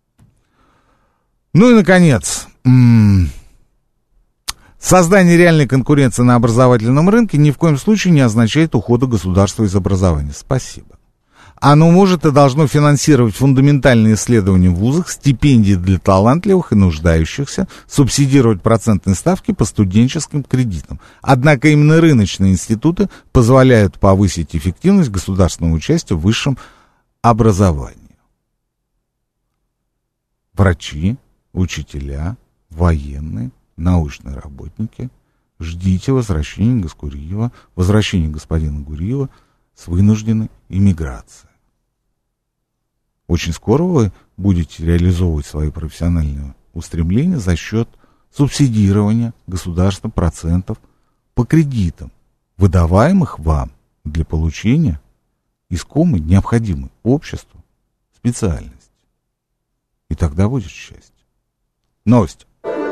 Ну и, наконец, м- создание реальной конкуренции на образовательном рынке ни в коем случае не означает ухода государства из образования. Спасибо. Оно может и должно финансировать фундаментальные исследования в вузах, стипендии для талантливых и нуждающихся, субсидировать процентные ставки по студенческим кредитам. Однако именно рыночные институты позволяют повысить эффективность государственного участия в высшем образовании. Врачи, учителя, военные, научные работники, ждите возвращения Гурьева, возвращения господина Гурьева с вынужденной иммиграцией. Очень скоро вы будете реализовывать свои профессиональные устремления за счет субсидирования государства процентов по кредитам, выдаваемых вам для получения искомой, необходимой обществу специальности. И тогда будет счастье. Новость.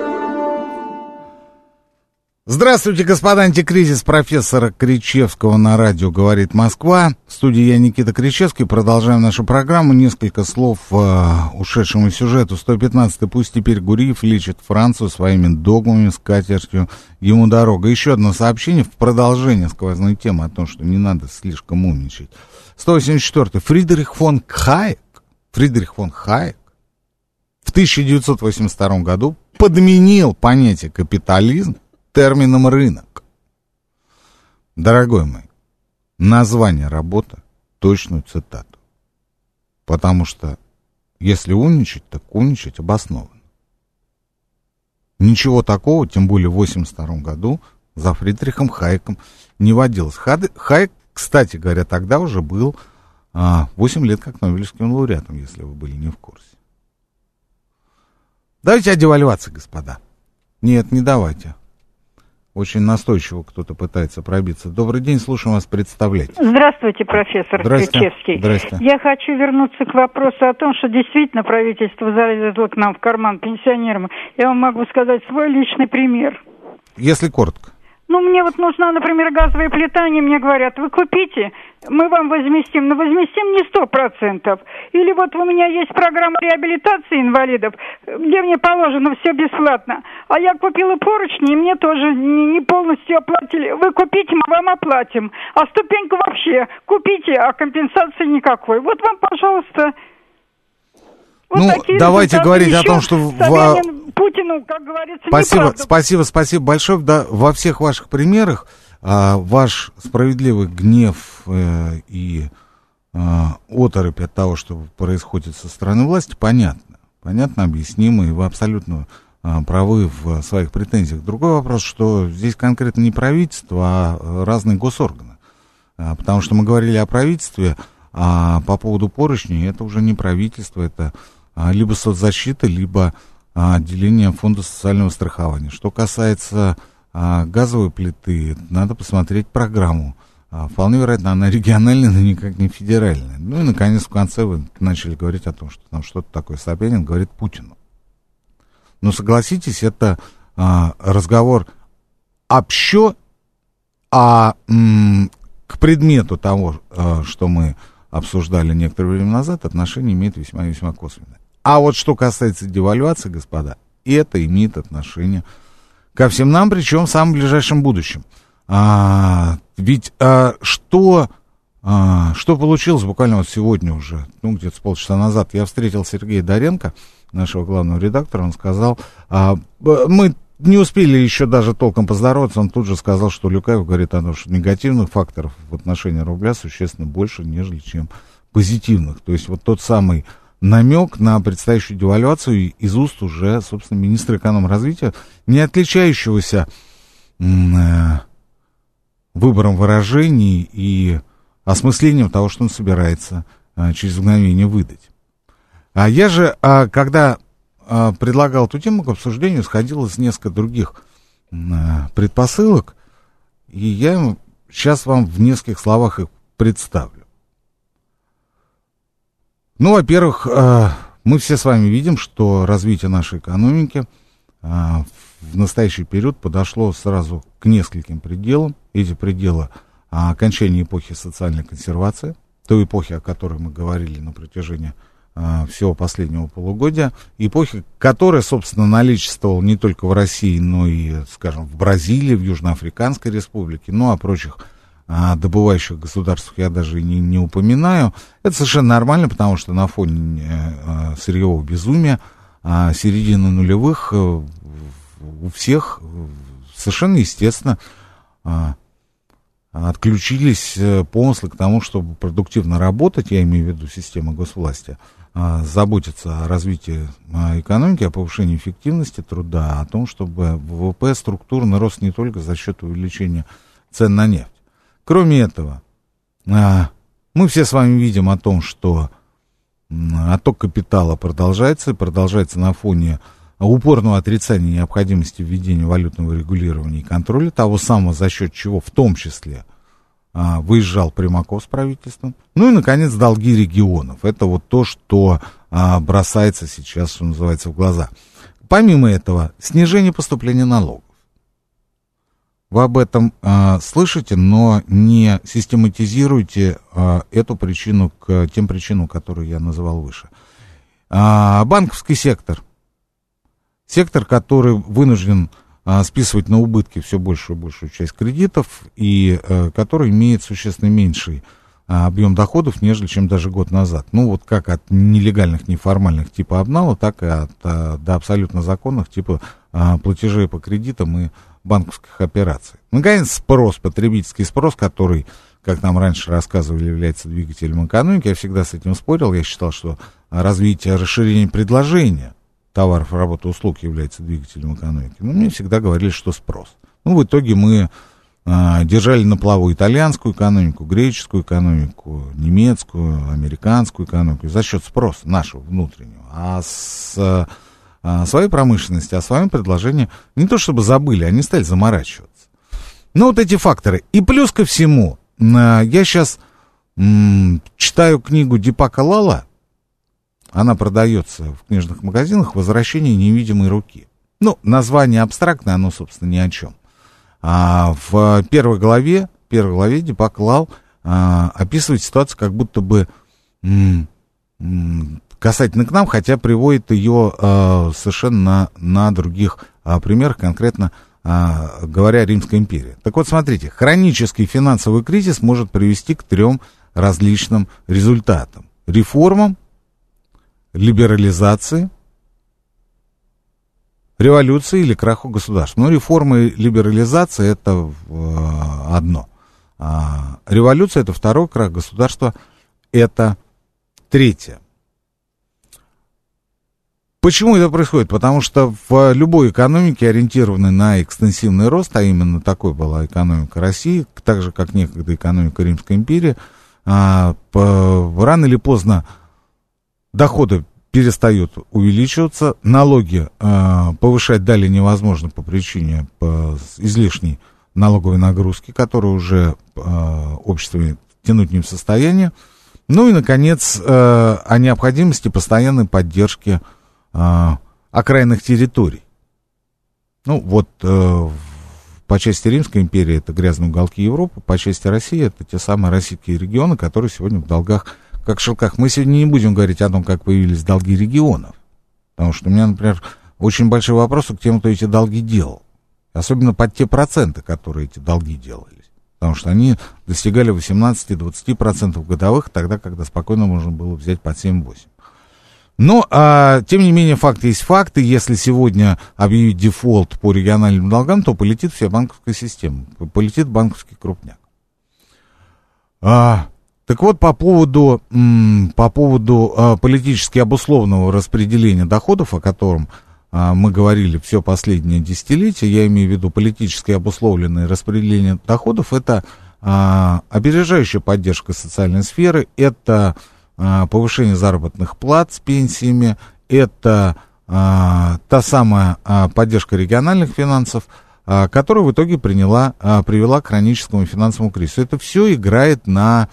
Здравствуйте, господа, антикризис профессора Кричевского на радио «Говорит Москва». В студии я, Никита Кричевский. Продолжаем нашу программу. Несколько слов э, ушедшему сюжету. сто пятнадцатый. Пусть теперь Гурьев лечит Францию своими догмами, скатертью ему дорога. Еще одно сообщение в продолжение сквозной темы о том, что не надо слишком умничать. сто восемьдесят четвёртый. Фридрих фон Хайек, Фридрих фон Хайек в тысяча девятьсот восемьдесят втором году подменил понятие капитализм термином рынок. Дорогой мой, название работы, точную цитату. Потому что если умничать, так умничать обоснованно. Ничего такого, тем более в восемьдесят втором году, за Фридрихом Хайеком не водилось. Хайек, кстати говоря, тогда уже был а, восемь лет как Нобелевским лауреатом, если вы были не в курсе. Давайте о девальвации, господа. Нет, не давайте. Очень настойчиво кто-то пытается пробиться. Добрый день, слушаем вас, представляйте. Здравствуйте, профессор Кричевский. Здрасте. Я хочу вернуться к вопросу о том, что действительно правительство залезло к нам в карман пенсионерам. Я вам могу сказать свой личный пример. Если коротко. Ну, мне вот нужна, например, газовая плита, они мне говорят, вы купите, мы вам возместим, но возместим не сто процентов. Или вот у меня есть программа реабилитации инвалидов, где мне положено все бесплатно. А я купила поручни, и мне тоже не полностью оплатили. Вы купите, мы вам оплатим. А ступеньку вообще купите, а компенсации никакой. Вот вам, пожалуйста... Вот ну, давайте говорить о том, что... Собянин, Путину, как говорится, спасибо, неправда. Спасибо, спасибо большое. Да, во всех ваших примерах а, ваш справедливый гнев э, и а, оторопь от того, что происходит со стороны власти, понятно. Понятно, объяснимо, и вы абсолютно а, правы в своих претензиях. Другой вопрос, что здесь конкретно не правительство, а разные госорганы. А, потому что мы говорили о правительстве, а по поводу поручней, это уже не правительство, это... либо соцзащита, либо отделение фонда социального страхования. Что касается а, газовой плиты, надо посмотреть программу. А, вполне вероятно, она региональная, но никак не федеральная. Ну и, наконец, в конце вы начали говорить о том, что там что-то такое Собянин говорит Путину. Но согласитесь, это а, разговор общо, а м, к предмету того, а, что мы обсуждали некоторое время назад, отношение имеет весьма-весьма косвенное. А вот что касается девальвации, господа, это имеет отношение ко всем нам, причем в самом ближайшем будущем. А, ведь а, что, а, что получилось буквально вот сегодня уже, ну где-то с полчаса назад, я встретил Сергея Доренко, нашего главного редактора, он сказал, а, мы не успели еще даже толком поздороваться, он тут же сказал, что Люкаев говорит о том, что негативных факторов в отношении рубля существенно больше, нежели чем позитивных. То есть вот тот самый намек на предстоящую девальвацию из уст уже, собственно, министра экономразвития, не отличающегося э, выбором выражений и осмыслением того, что он собирается э, через мгновение выдать. А я же, э, когда э, предлагал эту тему к обсуждению, сходил из нескольких других э, предпосылок, и я сейчас вам в нескольких словах их представлю. Ну, во-первых, мы все с вами видим, что развитие нашей экономики в настоящий период подошло сразу к нескольким пределам. Эти пределы — окончания эпохи социальной консервации, той эпохи, о которой мы говорили на протяжении всего последнего полугодия, эпохи, которая, собственно, наличествовала не только в России, но и, скажем, в Бразилии, в Южноафриканской республике, ну, о прочих а добывающих государствах я даже не, не упоминаю. Это совершенно нормально, потому что на фоне а, сырьевого безумия а, середины нулевых а, у всех совершенно естественно а, отключились помыслы к тому, чтобы продуктивно работать, я имею в виду систему госвласти, а, заботиться о развитии а, экономики, о повышении эффективности труда, о том, чтобы ВВП структурно рос не только за счет увеличения цен на нефть. Кроме этого, мы все с вами видим о том, что отток капитала продолжается, и продолжается на фоне упорного отрицания необходимости введения валютного регулирования и контроля, того самого, за счет чего в том числе выезжал Примаков с правительством. Ну и, наконец, долги регионов. Это вот то, что бросается сейчас, что называется, в глаза. Помимо этого, снижение поступления налогов. Вы об этом э, слышите, но не систематизируйте э, эту причину к тем причинам, которые я называл выше. А, банковский сектор. Сектор, который вынужден э, списывать на убытки все большую и большую часть кредитов, и э, который имеет существенно меньший э, объем доходов, нежели чем даже год назад. Ну, вот как от нелегальных, неформальных типа обнала, так и от э, до абсолютно законных типа э, платежей по кредитам и банковских операций. Наконец, спрос, потребительский спрос, который, как нам раньше рассказывали, является двигателем экономики. Я всегда с этим спорил. Я считал, что развитие, расширение предложения товаров, работы, услуг является двигателем экономики. Но мне всегда говорили, что спрос. Ну, в итоге мы а, держали на плаву итальянскую экономику, греческую экономику, немецкую, американскую экономику за счет спроса нашего внутреннего. А с о своей промышленности, о своем предложении не то чтобы забыли, они стали заморачиваться. Ну, вот эти факторы. И плюс ко всему, я сейчас м, читаю книгу Дипака Лала, она продается в книжных магазинах, «Возвращение невидимой руки». Ну, название абстрактное, оно, собственно, ни о чем. А в первой главе, в первой главе Дипак Лал а, описывает ситуацию, как будто бы м, м, касательно к нам, хотя приводит ее э, совершенно на, на других э, примерах, конкретно э, говоря о Римской империи. Так вот, смотрите, хронический финансовый кризис может привести к трем различным результатам. Реформам, либерализации, революции или краху государства. Ну, реформы и либерализация — это э, одно. А революция — это второе, крах государства — это третье. Почему это происходит? Потому что в любой экономике, ориентированной на экстенсивный рост, а именно такой была экономика России, так же, как некогда экономика Римской империи, рано или поздно доходы перестает увеличиваться, налоги э, повышать далее невозможно по причине по излишней налоговой нагрузки, которую уже э, общество тянуть не в состоянии. Ну и, наконец, э, о необходимости постоянной поддержки э, окраинных территорий. Ну, вот э, по части Римской империи это грязные уголки Европы, по части России это те самые российские регионы, которые сегодня в долгах, как в шелках. Мы сегодня не будем говорить о том, как появились долги регионов, потому что у меня, например, очень большой вопрос к тем, кто эти долги делал. Особенно под те проценты, которые эти долги делались. Потому что они достигали восемнадцать-двадцать процентов годовых, тогда, когда спокойно можно было взять под семь-восемь. Но, а, тем не менее, факты есть факты. Если сегодня объявить дефолт по региональным долгам, то полетит вся банковская система, полетит банковский крупняк. А, так вот, по поводу, м, по поводу а, политически обусловленного распределения доходов, о котором а, мы говорили все последнее десятилетие, я имею в виду политически обусловленное распределение доходов, это а, опережающая поддержка социальной сферы, это повышение заработных плат с пенсиями, это а, та самая а, поддержка региональных финансов, а, которая в итоге приняла, а, привела к хроническому финансовому кризису. Это все играет на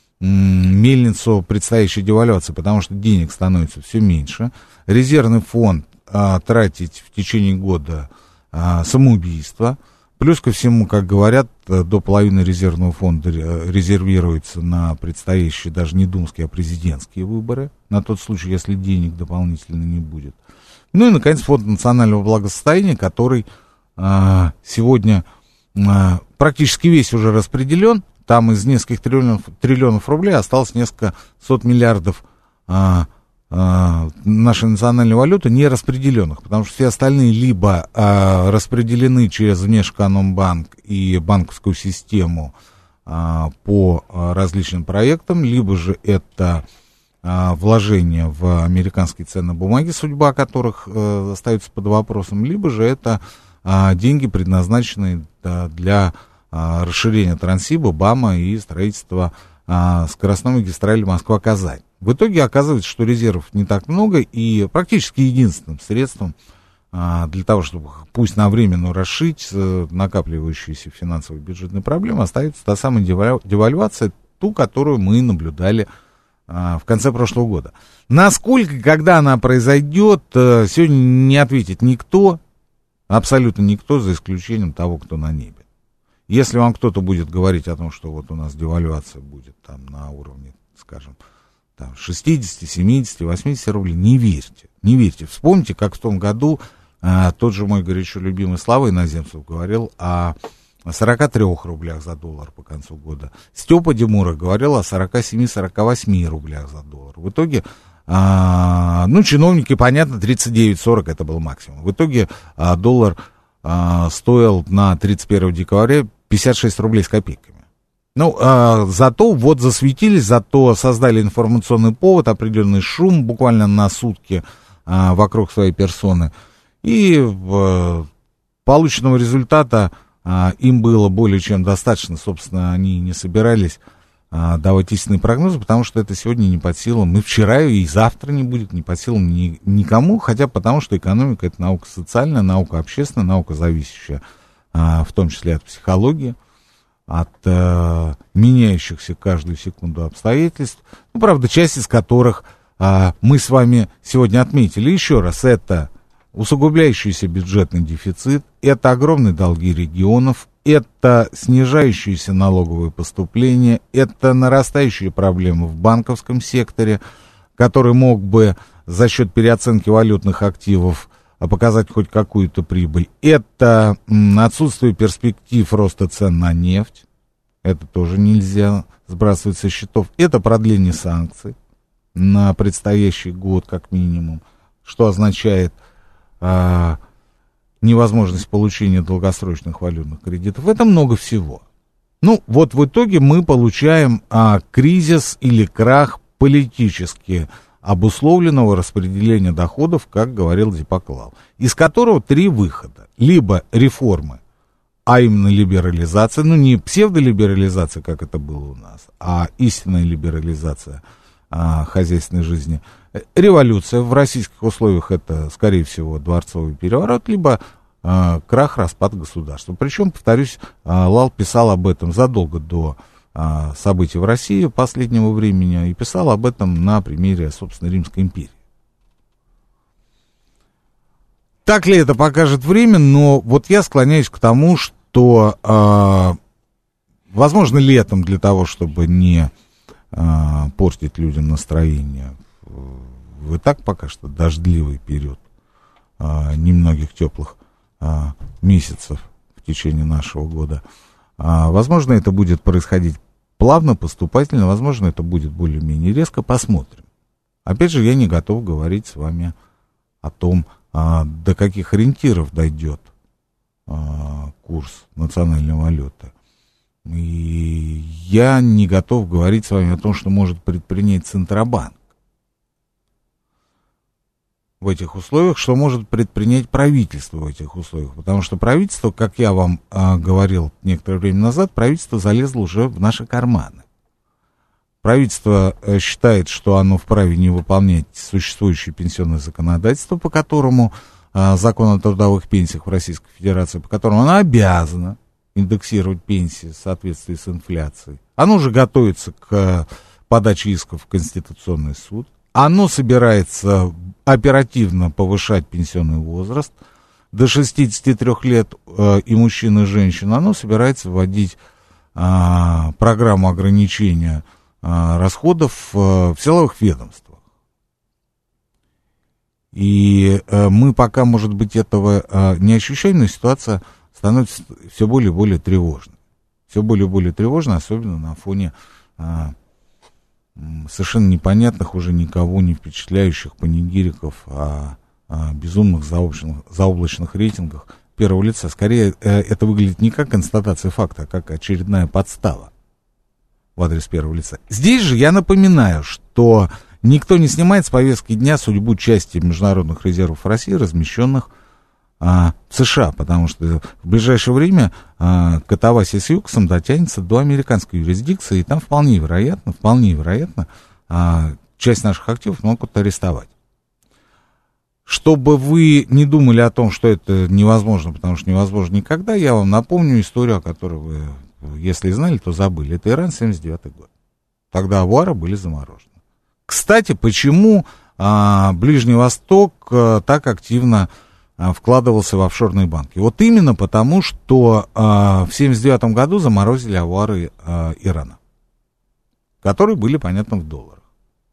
м, мельницу предстоящей девальвации, потому что денег становится все меньше. Резервный фонд а, тратить в течение года а, самоубийство. Плюс ко всему, как говорят, до половины резервного фонда резервируется на предстоящие даже не думские, а президентские выборы, на тот случай, если денег дополнительно не будет. Ну и, наконец, фонд национального благосостояния, который а, сегодня а, практически весь уже распределен. Там из нескольких триллионов, триллионов рублей осталось несколько сот миллиардов а, нашей национальной валюты не распределенных, потому что все остальные либо а, распределены через Внешэкономбанк и банковскую систему а, по а, различным проектам, либо же это а, вложения в американские ценные бумаги, судьба которых а, остается под вопросом, либо же это а, деньги, предназначенные а, для а, расширения Транссиба, БАМа и строительства а, скоростной магистрали Москва-Казань. В итоге оказывается, что резервов не так много, и практически единственным средством а, для того, чтобы пусть на время, но расшить а, накапливающиеся финансовые бюджетные проблемы, остается та самая девальвация, ту, которую мы наблюдали а, в конце прошлого года. Насколько, когда она произойдет, а, сегодня не ответит никто, абсолютно никто, за исключением того, кто на небе. Если вам кто-то будет говорить о том, что вот у нас девальвация будет там на уровне, скажем, шестьдесят, семьдесят, восемьдесят рублей, не верьте, не верьте. Вспомните, как в том году а, тот же мой горячо любимый Слава Иноземцев говорил о сорока трёх рублях за доллар по концу года. Степа Демуров говорил о сорока семи - сорока восьми рублях за доллар. В итоге, а, ну, чиновники, понятно, тридцать девять - сорок это был максимум. В итоге а, доллар а, стоил на тридцать первого декабря пятьдесят шесть рублей с копейками. Ну, а, зато вот засветились, зато создали информационный повод, определенный шум буквально на сутки а, вокруг своей персоны. И а, полученного результата а, им было более чем достаточно. Собственно, они не собирались а, давать истинные прогнозы, потому что это сегодня не под силам. И вчера, и завтра не будет не под силам ни, никому, хотя потому что экономика — это наука социальная, наука общественная, наука, зависящая а, в том числе от психологии, от э, меняющихся каждую секунду обстоятельств, ну, правда, часть из которых э, мы с вами сегодня отметили. Еще раз, это усугубляющийся бюджетный дефицит, это огромные долги регионов, это снижающиеся налоговые поступления, это нарастающие проблемы в банковском секторе, который мог бы за счет переоценки валютных активов показать хоть какую-то прибыль. Это отсутствие перспектив роста цен на нефть. Это тоже нельзя сбрасывать со счетов. Это продление санкций на предстоящий год, как минимум, что означает а, невозможность получения долгосрочных валютных кредитов. Это много всего. Ну, вот в итоге мы получаем а, кризис или крах политически обусловленного распределения доходов, как говорил Дипак Лал, из которого три выхода. Либо реформы, а именно либерализация, ну не псевдолиберализация, как это было у нас, а истинная либерализация а, хозяйственной жизни. Революция в российских условиях это, скорее всего, дворцовый переворот, либо а, крах, распад государства. Причем, повторюсь, а, Лал писал об этом задолго до а, событий в России последнего времени и писал об этом на примере, собственно, Римской империи. Так ли это покажет время, но вот я склоняюсь к тому, что, э, возможно, летом для того, чтобы не э, портить людям настроение в и так пока что дождливый период э, немногих теплых э, месяцев в течение нашего года, э, возможно, это будет происходить плавно, поступательно, возможно, это будет более-менее резко, посмотрим. Опять же, я не готов говорить с вами о том, а, до каких ориентиров дойдет а, курс национальной валюты. И я не готов говорить с вами о том, что может предпринять Центробанк в этих условиях, что может предпринять правительство в этих условиях. Потому что правительство, как я вам а, говорил некоторое время назад, правительство залезло уже в наши карманы. Правительство считает, что оно вправе не выполнять существующее пенсионное законодательство, по которому а, закон о трудовых пенсиях в Российской Федерации, по которому оно обязано индексировать пенсии в соответствии с инфляцией. Оно уже готовится к подаче исков в Конституционный суд. Оно собирается оперативно повышать пенсионный возраст до шестидесяти трёх лет э, и мужчин, и женщин. Оно собирается вводить э, программу ограничения расходов в силовых ведомствах. И мы пока, может быть, этого не ощущаем, но ситуация становится все более и более тревожной. Все более и более тревожной, особенно на фоне а, совершенно непонятных, уже никого не впечатляющих панигириков о, о безумных заоблачных, заоблачных рейтингах первого лица. Скорее, это выглядит не как констатация факта, а как очередная подстава в адрес первого лица. Здесь же я напоминаю, что никто не снимает с повестки дня судьбу части международных резервов России, размещенных а, в США, потому что в ближайшее время а, катавасия с ЮКОСом дотянется до американской юрисдикции, и там вполне вероятно, вполне вероятно, а, часть наших активов могут арестовать. Чтобы вы не думали о том, что это невозможно, потому что невозможно никогда, я вам напомню историю, о которой вы, если знали, то забыли. Это Иран, семьдесят девятый год. Тогда авуары были заморожены. Кстати, почему а, Ближний Восток а, так активно а, вкладывался в офшорные банки? Вот именно потому, что а, в семьдесят девятом году заморозили авуары а, Ирана, которые были, понятно, в долларах.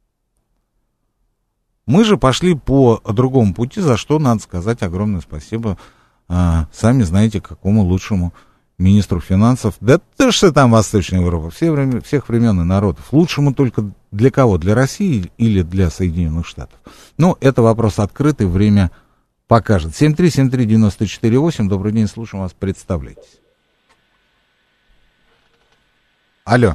Мы же пошли по другому пути, за что надо сказать огромное спасибо, а, сами знаете, какому лучшему министру финансов, да то, что там Восточная Европа, все время, всех времен и народов, лучшему только для кого? Для России или для Соединенных Штатов? Ну, это вопрос открытый, время покажет. семь три семь три девяносто четыре восемь, добрый день, слушаем вас, представляйтесь. Алло.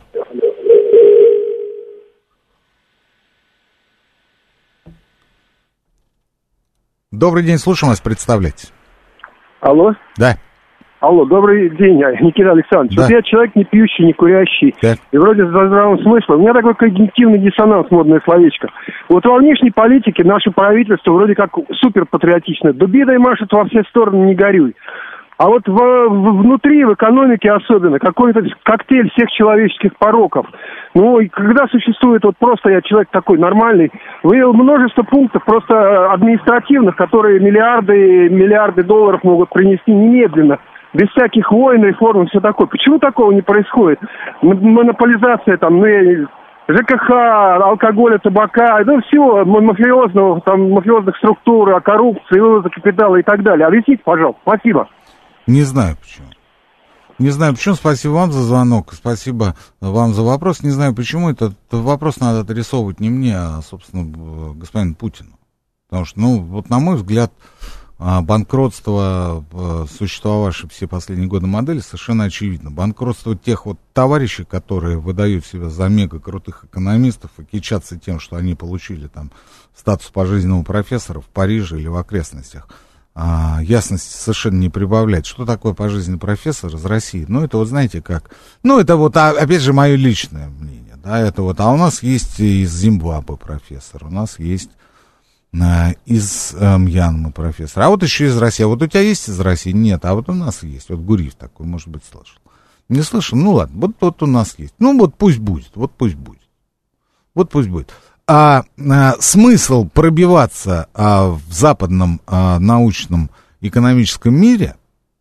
Добрый день, слушаем вас, представляйтесь. Алло? Да. Алло, добрый день, Никита Александрович. Да. Вот я человек не пьющий, не курящий, да. И вроде с здравым смыслом. У меня такой когнитивный диссонанс, модное словечко. Вот во внешней политике наше правительство вроде как суперпатриотичное. Дубиной машет во все стороны, не горюй. А вот в, в, внутри, в экономике особенно, какой-то коктейль всех человеческих пороков. Ну, и когда существует, вот просто я человек такой нормальный, выявил множество пунктов просто административных, которые миллиарды, миллиарды долларов могут принести немедленно, без всяких войн, реформ и все такое. Почему такого не происходит? Монополизация там, ну, ЖКХ, алкоголя, табака, ну, всего мафиозного, там, мафиозных структур, коррупции, вывоза капитала и так далее. Объясните, пожалуйста. Спасибо. Не знаю почему. Не знаю почему. Спасибо вам за звонок. Спасибо вам за вопрос. Не знаю почему. Этот вопрос надо адресовывать не мне, а, собственно, господину Путину. Потому что, ну, вот на мой взгляд, банкротство, существовавшей все последние годы модели, совершенно очевидно. Банкротство тех вот товарищей, которые выдают себя за мега крутых экономистов и кичатся тем, что они получили там статус пожизненного профессора в Париже или в окрестностях. А, ясности совершенно не прибавляет. Что такое пожизненный профессор из России? Ну, это вот знаете как... Ну, это вот, опять же, мое личное мнение. да, это вот, а у нас есть из Зимбабве профессор, у нас есть а, из а, Мьянмы профессор, а вот еще из России. А вот у тебя есть из России? Нет, а вот у нас есть. Вот Гуриев такой, может быть, слышал. Не слышал? Ну ладно, вот, вот у нас есть. Ну вот пусть будет, вот пусть будет. Вот пусть будет. А, а смысл пробиваться а, в западном а, научном экономическом мире,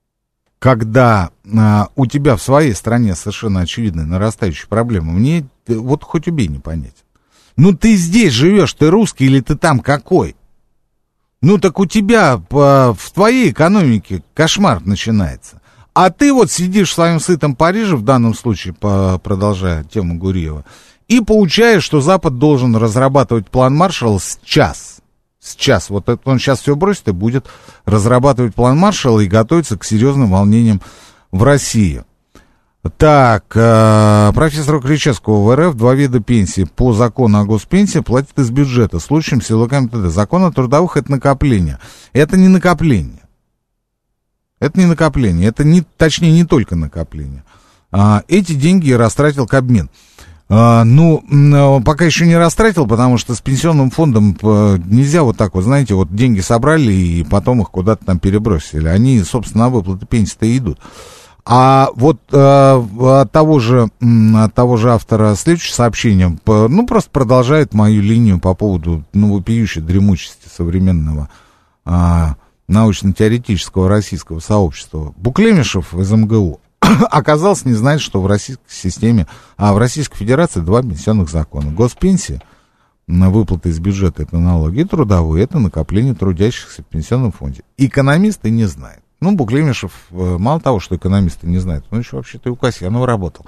когда а, у тебя в своей стране совершенно очевидная нарастающая проблема, мне вот хоть убей не понятен. Ну ты здесь живешь, ты русский или ты там какой? Ну так у тебя по, в твоей экономике кошмар начинается. А ты вот сидишь в своем сытом Париже, в данном случае, по, продолжая тему Гуриева, и получаешь, что Запад должен разрабатывать план Маршалла сейчас. Сейчас. Вот это он сейчас все бросит и будет разрабатывать план Маршалла и готовиться к серьезным волнениям в России. Так, э, профессору Кричевскому в РФ два вида пенсии по закону о госпенсии платят из бюджета. Случаем силовиками т.д. Закон о трудовых — это накопление. Это не накопление. Это не накопление. Это не, точнее, не только накопление. А, эти деньги я растратил Кабмин. А, ну, пока еще не растратил, потому что с пенсионным фондом нельзя вот так вот, знаете, вот деньги собрали и потом их куда-то там перебросили. Они, собственно, на выплаты пенсии-то и идут. А вот а, от того же, от того же автора следующее сообщение, ну, просто продолжает мою линию по поводу, ну, вопиющей дремучести современного а, научно-теоретического российского сообщества. Буклемишев из эм гэ у оказался не знает, что в российской системе, а в Российской Федерации два пенсионных закона. Госпенсия, выплаты из бюджета — это налоги, и трудовые — это накопление трудящихся в пенсионном фонде. Экономисты не знают. Ну, Буклемишев, мало того, что экономисты не знают, он еще вообще-то и у Касьянова работал.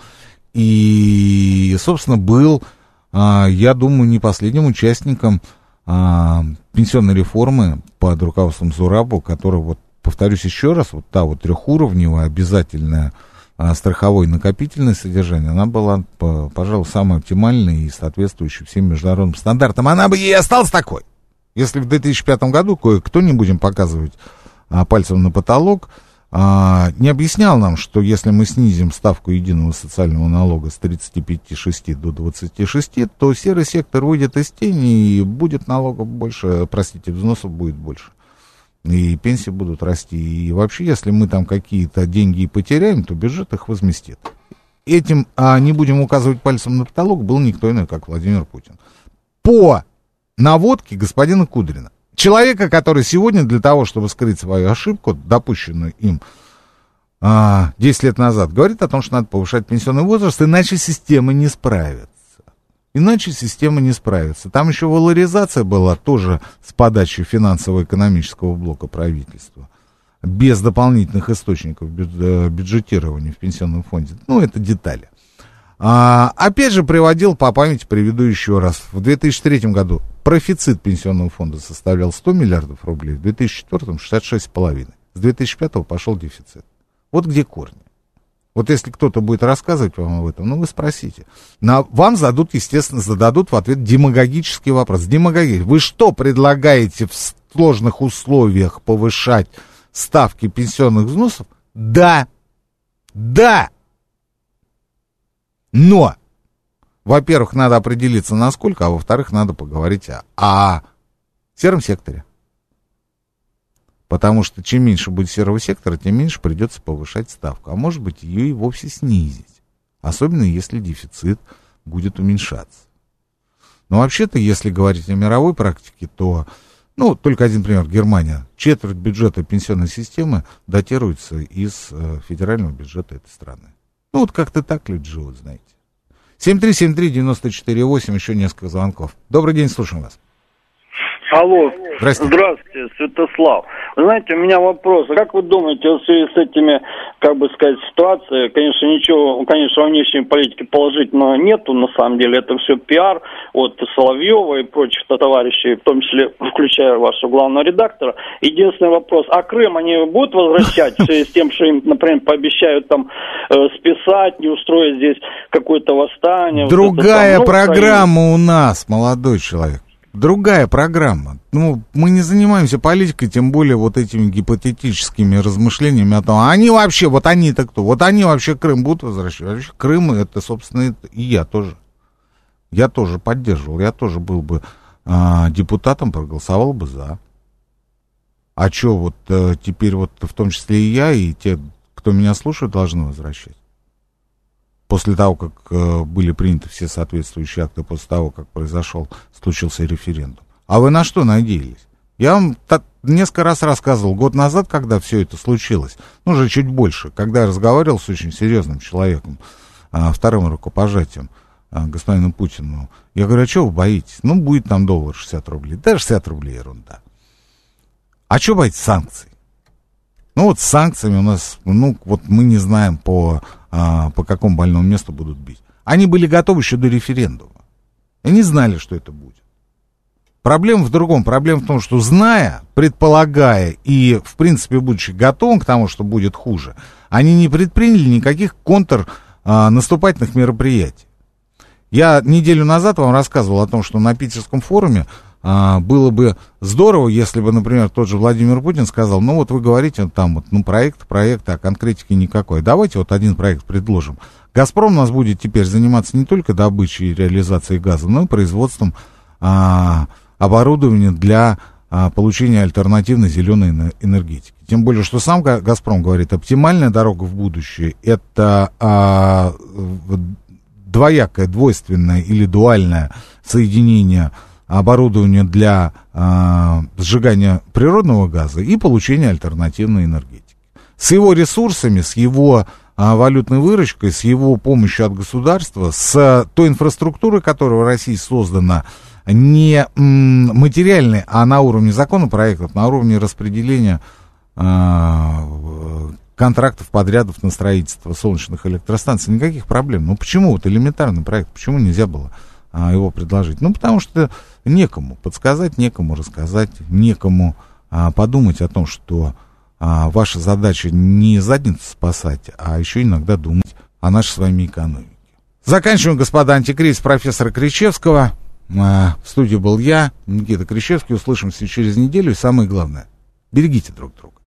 И, собственно, был, я думаю, не последним участником пенсионной реформы под руководством Зурабова, которая, вот, повторюсь еще раз, вот та вот трехуровневая обязательная а, страховое накопительное содержание, она была, по, пожалуй, самой оптимальной и соответствующей всем международным стандартам. Она бы и осталась такой. Если в две тысячи пятом году кое-кто, не будем показывать а, пальцем на потолок, а, не объяснял нам, что если мы снизим ставку единого социального налога с тридцати пяти шести до двадцати шести, то серый сектор выйдет из тени и будет налогов больше, простите, взносов будет больше. И пенсии будут расти. И вообще, если мы там какие-то деньги и потеряем, то бюджет их возместит. Этим, а не будем указывать пальцем на потолок, был никто иной, как Владимир Путин. По наводке господина Кудрина. Человека, который сегодня для того, чтобы скрыть свою ошибку, допущенную им а, десять лет назад, говорит о том, что надо повышать пенсионный возраст, иначе система не справится. Иначе система не справится. Там еще валоризация была тоже с подачи финансово-экономического блока правительства. Без дополнительных источников бюджетирования в пенсионном фонде. Ну, это детали. А, опять же, приводил по памяти, приведу еще раз. В две тысячи третьем году профицит пенсионного фонда составлял сто миллиардов рублей, в две тысячи четвёртом шестьдесят шесть с половиной. С две тысячи пятого пошел дефицит. Вот где корни. Вот если кто-то будет рассказывать вам об этом, ну, вы спросите. На, вам зададут, естественно, зададут в ответ демагогический вопрос. Демагогия. Вы что предлагаете в сложных условиях повышать ставки пенсионных взносов? Да. Да. Но, во-первых, надо определиться, насколько, а во-вторых, надо поговорить о, о сером секторе. Потому что чем меньше будет серого сектора, тем меньше придется повышать ставку. А может быть, ее и вовсе снизить. Особенно, если дефицит будет уменьшаться. Но вообще-то, если говорить о мировой практике, то, ну, только один пример. Германия. Четверть бюджета пенсионной системы датируется из э, федерального бюджета этой страны. Ну, вот как-то так люди живут, знаете. семь три семь три девять четыре восемь, еще несколько звонков. Добрый день, слушаем вас. Алло. Здравствуйте. Здравствуйте, Святослав. Вы знаете, у меня вопрос. Как вы думаете, в связи с этими, как бы сказать, ситуацией, конечно, ничего, конечно, во внешней политике положительного нету, на самом деле, это все пиар от Соловьева и прочих товарищей, в том числе, включая вашего главного редактора. Единственный вопрос, а Крым они будут возвращать в связи с тем, что им, например, пообещают там э, списать, не устроить здесь какое-то восстание? Другая вот это, ну, программа у нас, молодой человек. Другая программа. Ну, мы не занимаемся политикой, тем более вот этими гипотетическими размышлениями о том, а они вообще, вот они-то кто? Вот они вообще Крым будут возвращать? Вообще Крым, это, собственно, это и я тоже. Я тоже поддерживал, я тоже был бы а, депутатом, проголосовал бы за. А что, вот а, теперь вот в том числе и я, и те, кто меня слушает, должны возвращать? После того, как а, были приняты все соответствующие акты, после того, как произошел, случился референдум. А вы на что надеялись? Я вам так несколько раз рассказывал, год назад, когда все это случилось, ну, уже чуть больше, когда я разговаривал с очень серьезным человеком, а, вторым рукопожатием, а, господину Путину, я говорю, а чего вы боитесь? Ну, будет там доллар шестьдесят рублей. Да, шестьдесят рублей ерунда. А чего боитесь санкций? Ну, вот с санкциями у нас, ну, вот мы не знаем, по, а, по какому больному месту будут бить. Они были готовы еще до референдума. Они знали, что это будет. Проблема в другом. Проблема в том, что зная, предполагая и, в принципе, будучи готовым к тому, что будет хуже, они не предприняли никаких контрнаступательных мероприятий. Я неделю назад вам рассказывал о том, что на Питерском форуме а, было бы здорово, если бы, например, тот же Владимир Путин сказал, ну вот вы говорите там, вот, ну проект, проект, а конкретики никакой. Давайте вот один проект предложим. «Газпром» у нас будет теперь заниматься не только добычей и реализацией газа, но и производством а, оборудования для а, получения альтернативной зеленой энергетики. Тем более, что сам «Газпром» говорит, оптимальная дорога в будущее — это а, двоякое, двойственное или дуальное соединение оборудования для а, сжигания природного газа и получения альтернативной энергетики. С его ресурсами, с его а, валютной выручкой, с его помощью от государства, с той инфраструктурой, которая в России создана, не м, материальной, а на уровне законопроектов, на уровне распределения а, контрактов, подрядов на строительство солнечных электростанций, никаких проблем. Ну почему вот элементарный проект, почему нельзя было а, его предложить? Ну потому что некому подсказать, некому рассказать, некому а, подумать о том, что а, ваша задача не задницу спасать, а еще иногда думать о нашей с вами экономике. Заканчиваем, господа, антикризис профессора Кричевского. А, в студии был я, Никита Кричевский. Услышимся через неделю. И самое главное, берегите друг друга.